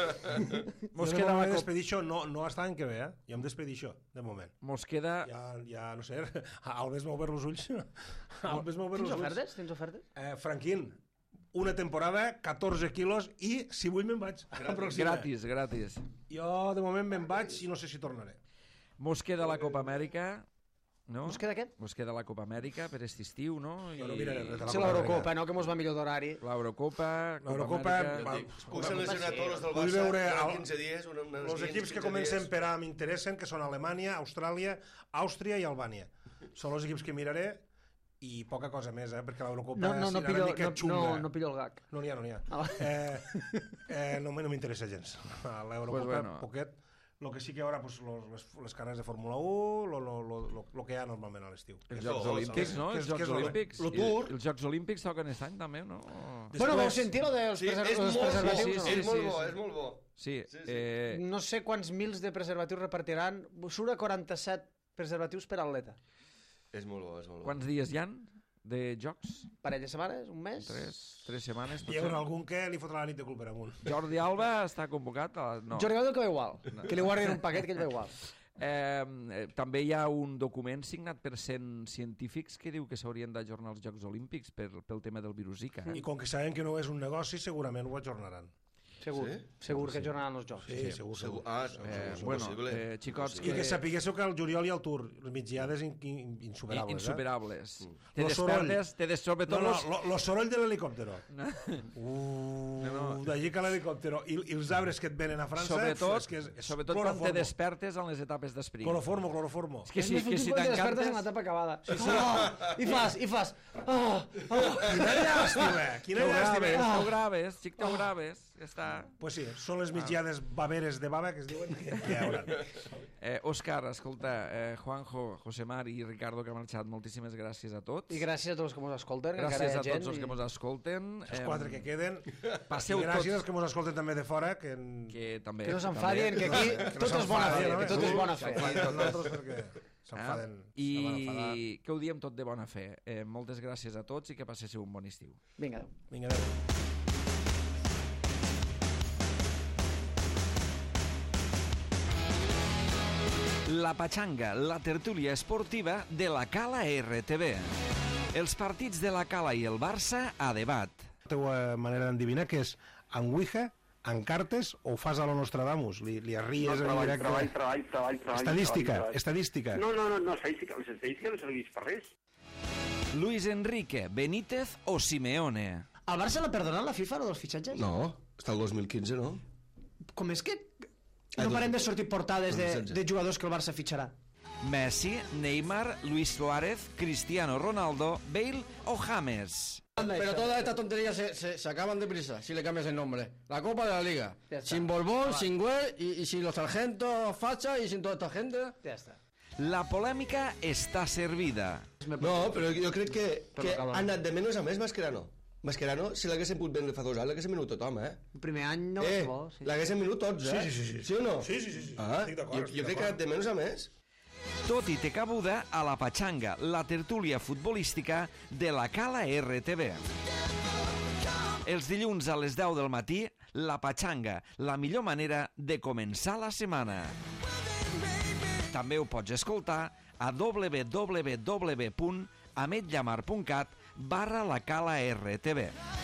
S1: Mos
S2: jo de
S1: queda
S2: moment
S1: la cop-
S2: despedir això, no, no està l'any que ve, eh? Jo em despedir això, de moment.
S1: Mos queda...
S2: Ja, ja no sé, Alves m'ha obert els ulls. Alves m'ha obert
S7: Tens
S2: els ulls.
S7: ofertes? Tens ofertes?
S2: Eh, Franquín, una temporada, catorze quilos, i si vull me'n vaig.
S1: Gratis, gratis.
S2: Jo, de moment, me'n vaig i no sé si tornaré.
S1: Mos queda la Copa Amèrica, no?
S7: Mos queda què?
S1: Mos queda la Copa Amèrica per aquest estiu, no? I...
S2: Jo no miraré res de la
S7: Sí,
S2: Copa
S7: l'Eurocopa, no? Que mos va millor d'horari.
S1: L'Eurocopa,
S2: L'Eurocopa,
S1: Copa
S2: va,
S1: Amèrica...
S5: Puc seleccionar tots els del
S2: Vull
S5: Barça
S2: veure
S5: durant
S2: el-
S5: quinze dies. Una, una,
S2: Els equips que comencen per A m'interessen, que són Alemanya, Austràlia, Àustria i Albània. Són els equips que miraré i poca cosa més, eh? Perquè l'Eurocopa
S7: No, no, no,
S2: serà
S7: pillo,
S2: una mica
S7: no,
S2: xunga.
S7: no, no pillo el gag.
S2: No n'hi ha, no n'hi ha.
S7: Ah, va.
S2: Eh, eh, no, m- no m'interessa gens. A l'Eurocopa,
S1: Pues bueno.
S2: poquet. El que sí que hi haurà, pues, los, les, les carreres de Fórmula u, lo, lo, lo, lo, lo que hi ha normalment a l'estiu.
S1: Els
S5: Que
S1: Jocs
S5: és-
S1: Olímpics, no?
S2: que
S1: Els
S2: és- que
S1: Jocs
S2: és lo-
S1: Olímpics.
S2: lo
S1: I-
S2: Tour.
S1: Els Jocs Olímpics toquen aquest any, també, no?
S2: Després-
S7: Bueno, vau sentir lo dels
S5: Sí,
S7: preser-
S5: és
S7: els
S5: molt bo,
S7: preservatius?
S1: sí,
S7: o no?
S1: sí,
S5: és molt
S1: sí,
S5: bo,
S1: sí.
S5: és molt bo.
S1: Sí,
S5: Sí, sí.
S1: eh,
S7: No sé quants mils de preservatius repartiran. Surt a quaranta-set preservatius per atleta.
S5: És molt bo, és molt bo.
S1: quants dies hi han de jocs?
S7: Parell de setmanes? Un mes?
S1: Tres, tres setmanes,
S2: Hi haurà
S1: potser?
S2: algun que li fotrà la nit de cul per amunt.
S1: Jordi Alba està convocat? A... No.
S7: Jordi Gaudel que va igual. Que li guardin un paquet que ell va igual.
S1: Eh, eh, també hi ha un document signat per cent científics que diu que s'haurien d'ajornar els Jocs Olímpics per, pel tema del virus Zika. Eh?
S2: I com que sabem que no és un negoci, segurament ho ajornaran.
S7: Segur.
S5: Sí?
S7: Segur que jornaran els jocs.
S2: Sí, segur, segur.
S5: Segur. Ah,
S1: Eh,
S5: és
S1: bueno,
S5: impossible.
S1: eh, xicots,
S2: I que sapiguéssiu que el juliol hi ha el Tour, les migdiades in, in,
S1: I-
S2: insuperables.
S1: insuperables.
S2: Eh?
S1: Te
S2: Lo soroll.
S1: despertes, te des sobretot
S2: No, no,
S1: los...
S2: lo, lo soroll de l'helicòptero. Uh,
S1: No, no.
S2: d'allí que l'helicòptero. I, I els arbres que et venen a França...
S1: Sobretot,
S2: és que és, és
S1: sobretot quan te
S2: cloroformo.
S1: despertes en les etapes d'esprint.
S2: Cloroformo, cloroformo.
S1: És que
S7: és
S1: si,
S7: més
S1: que
S7: útil
S1: si
S7: quan te despertes en
S1: t'encantes...
S7: l'etapa acabada. Sí, sí. Oh, I fas, i fas. Oh, oh.
S2: Quina llàstima, quina
S1: Te ho
S2: llàstima.
S1: graves,
S7: Ah.
S1: te ho graves, xic, te ho graves, ja està.
S2: Pues sí, són les migdiades baveres de baba que es diuen que hi haurà.
S1: Eh, Òscar, escolta, eh, Juanjo, Josemar i Ricardo que ha marxat, moltíssimes gràcies a tots.
S7: I gràcies a tots els que ens escolten. que
S1: Gràcies
S7: encara hi
S1: a
S7: ha gent
S1: tots els
S7: i-
S1: que ens escolten.
S2: Els quatre que queden.
S1: Passeu
S2: I gràcies
S1: tots-
S2: als que ens escolten també de fora, que... En...
S1: Que també...
S7: Que no s'enfadien, que aquí
S2: Que no
S7: tot és bona fe,
S2: s'enfadin,
S7: que tot
S2: no?
S7: és bona fe.
S2: S'enfaden tots nosaltres perquè s'enfaden.
S1: Eh? I
S2: se van enfadar.
S1: que ho diem tot de bona fe. Eh, moltes gràcies a tots i que passéssiu un bon estiu.
S7: Vinga, adéu.
S2: Vinga, adéu.
S1: La Pachanga, la tertúlia esportiva de la Cala R T V. Els partits de la Cala i el Barça a debat.
S2: La teva manera d'endevinar que és en Ouija, en cartes o ho fas a lo Nostradamus? Li, li arries
S3: No,
S2: en
S3: treball,
S2: directe?
S3: treball, treball, treball, treball.
S2: Estadística,
S3: treball, treball.
S2: estadística.
S3: No, no, no, no, estadística, les estadístiques no serveix per res.
S1: Luis Enrique, Benítez o Simeone?
S7: Al Barça l'ha perdonat la FIFA, lo dels fitxatges?
S5: No, està el dos mil quinze, no?
S7: Com és que
S5: Ah,
S7: no
S5: dos-
S7: parem de sortir portades de,
S5: dos mil setze.
S7: de jugadors que el Barça fitxarà?
S1: Messi, Neymar, Luis Suárez, Cristiano Ronaldo, Bale o James?
S6: Pero todas estas tonterías se, se, se acaban deprisa si le cambias el nombre. La Copa de la Liga.
S7: Ya está.
S6: Sin Borbón, sin Güell y, y sin los sargentos facha y sin toda esta gente.
S7: Ja està.
S1: La polèmica està servida.
S5: No, però jo crec que, que
S7: Però
S5: ha anat de menys a més Mascherano. Mascherano, si l'haguessin pogut vendre fa dos anys, l'haguessin venut tothom, eh?
S7: El primer any no
S5: eh,
S7: és bo. Sí.
S5: l'haguessin venut tots, eh?
S2: Sí, sí, sí, sí.
S5: Sí o no?
S2: Sí, sí, sí, sí.
S5: Ah,
S2: Estic d'acord,
S5: jo,
S2: estic
S5: jo crec que ha anat
S2: d'acord.
S5: de menys a més.
S1: Tot i té cabuda a la Patxanga, la tertúlia futbolística de la Cala R T V. Els dilluns a les deu del matí, la Patxanga, la millor manera de començar la setmana. També ho pots escoltar a w w w punt ametllamar punt cat barra la Cala R T V.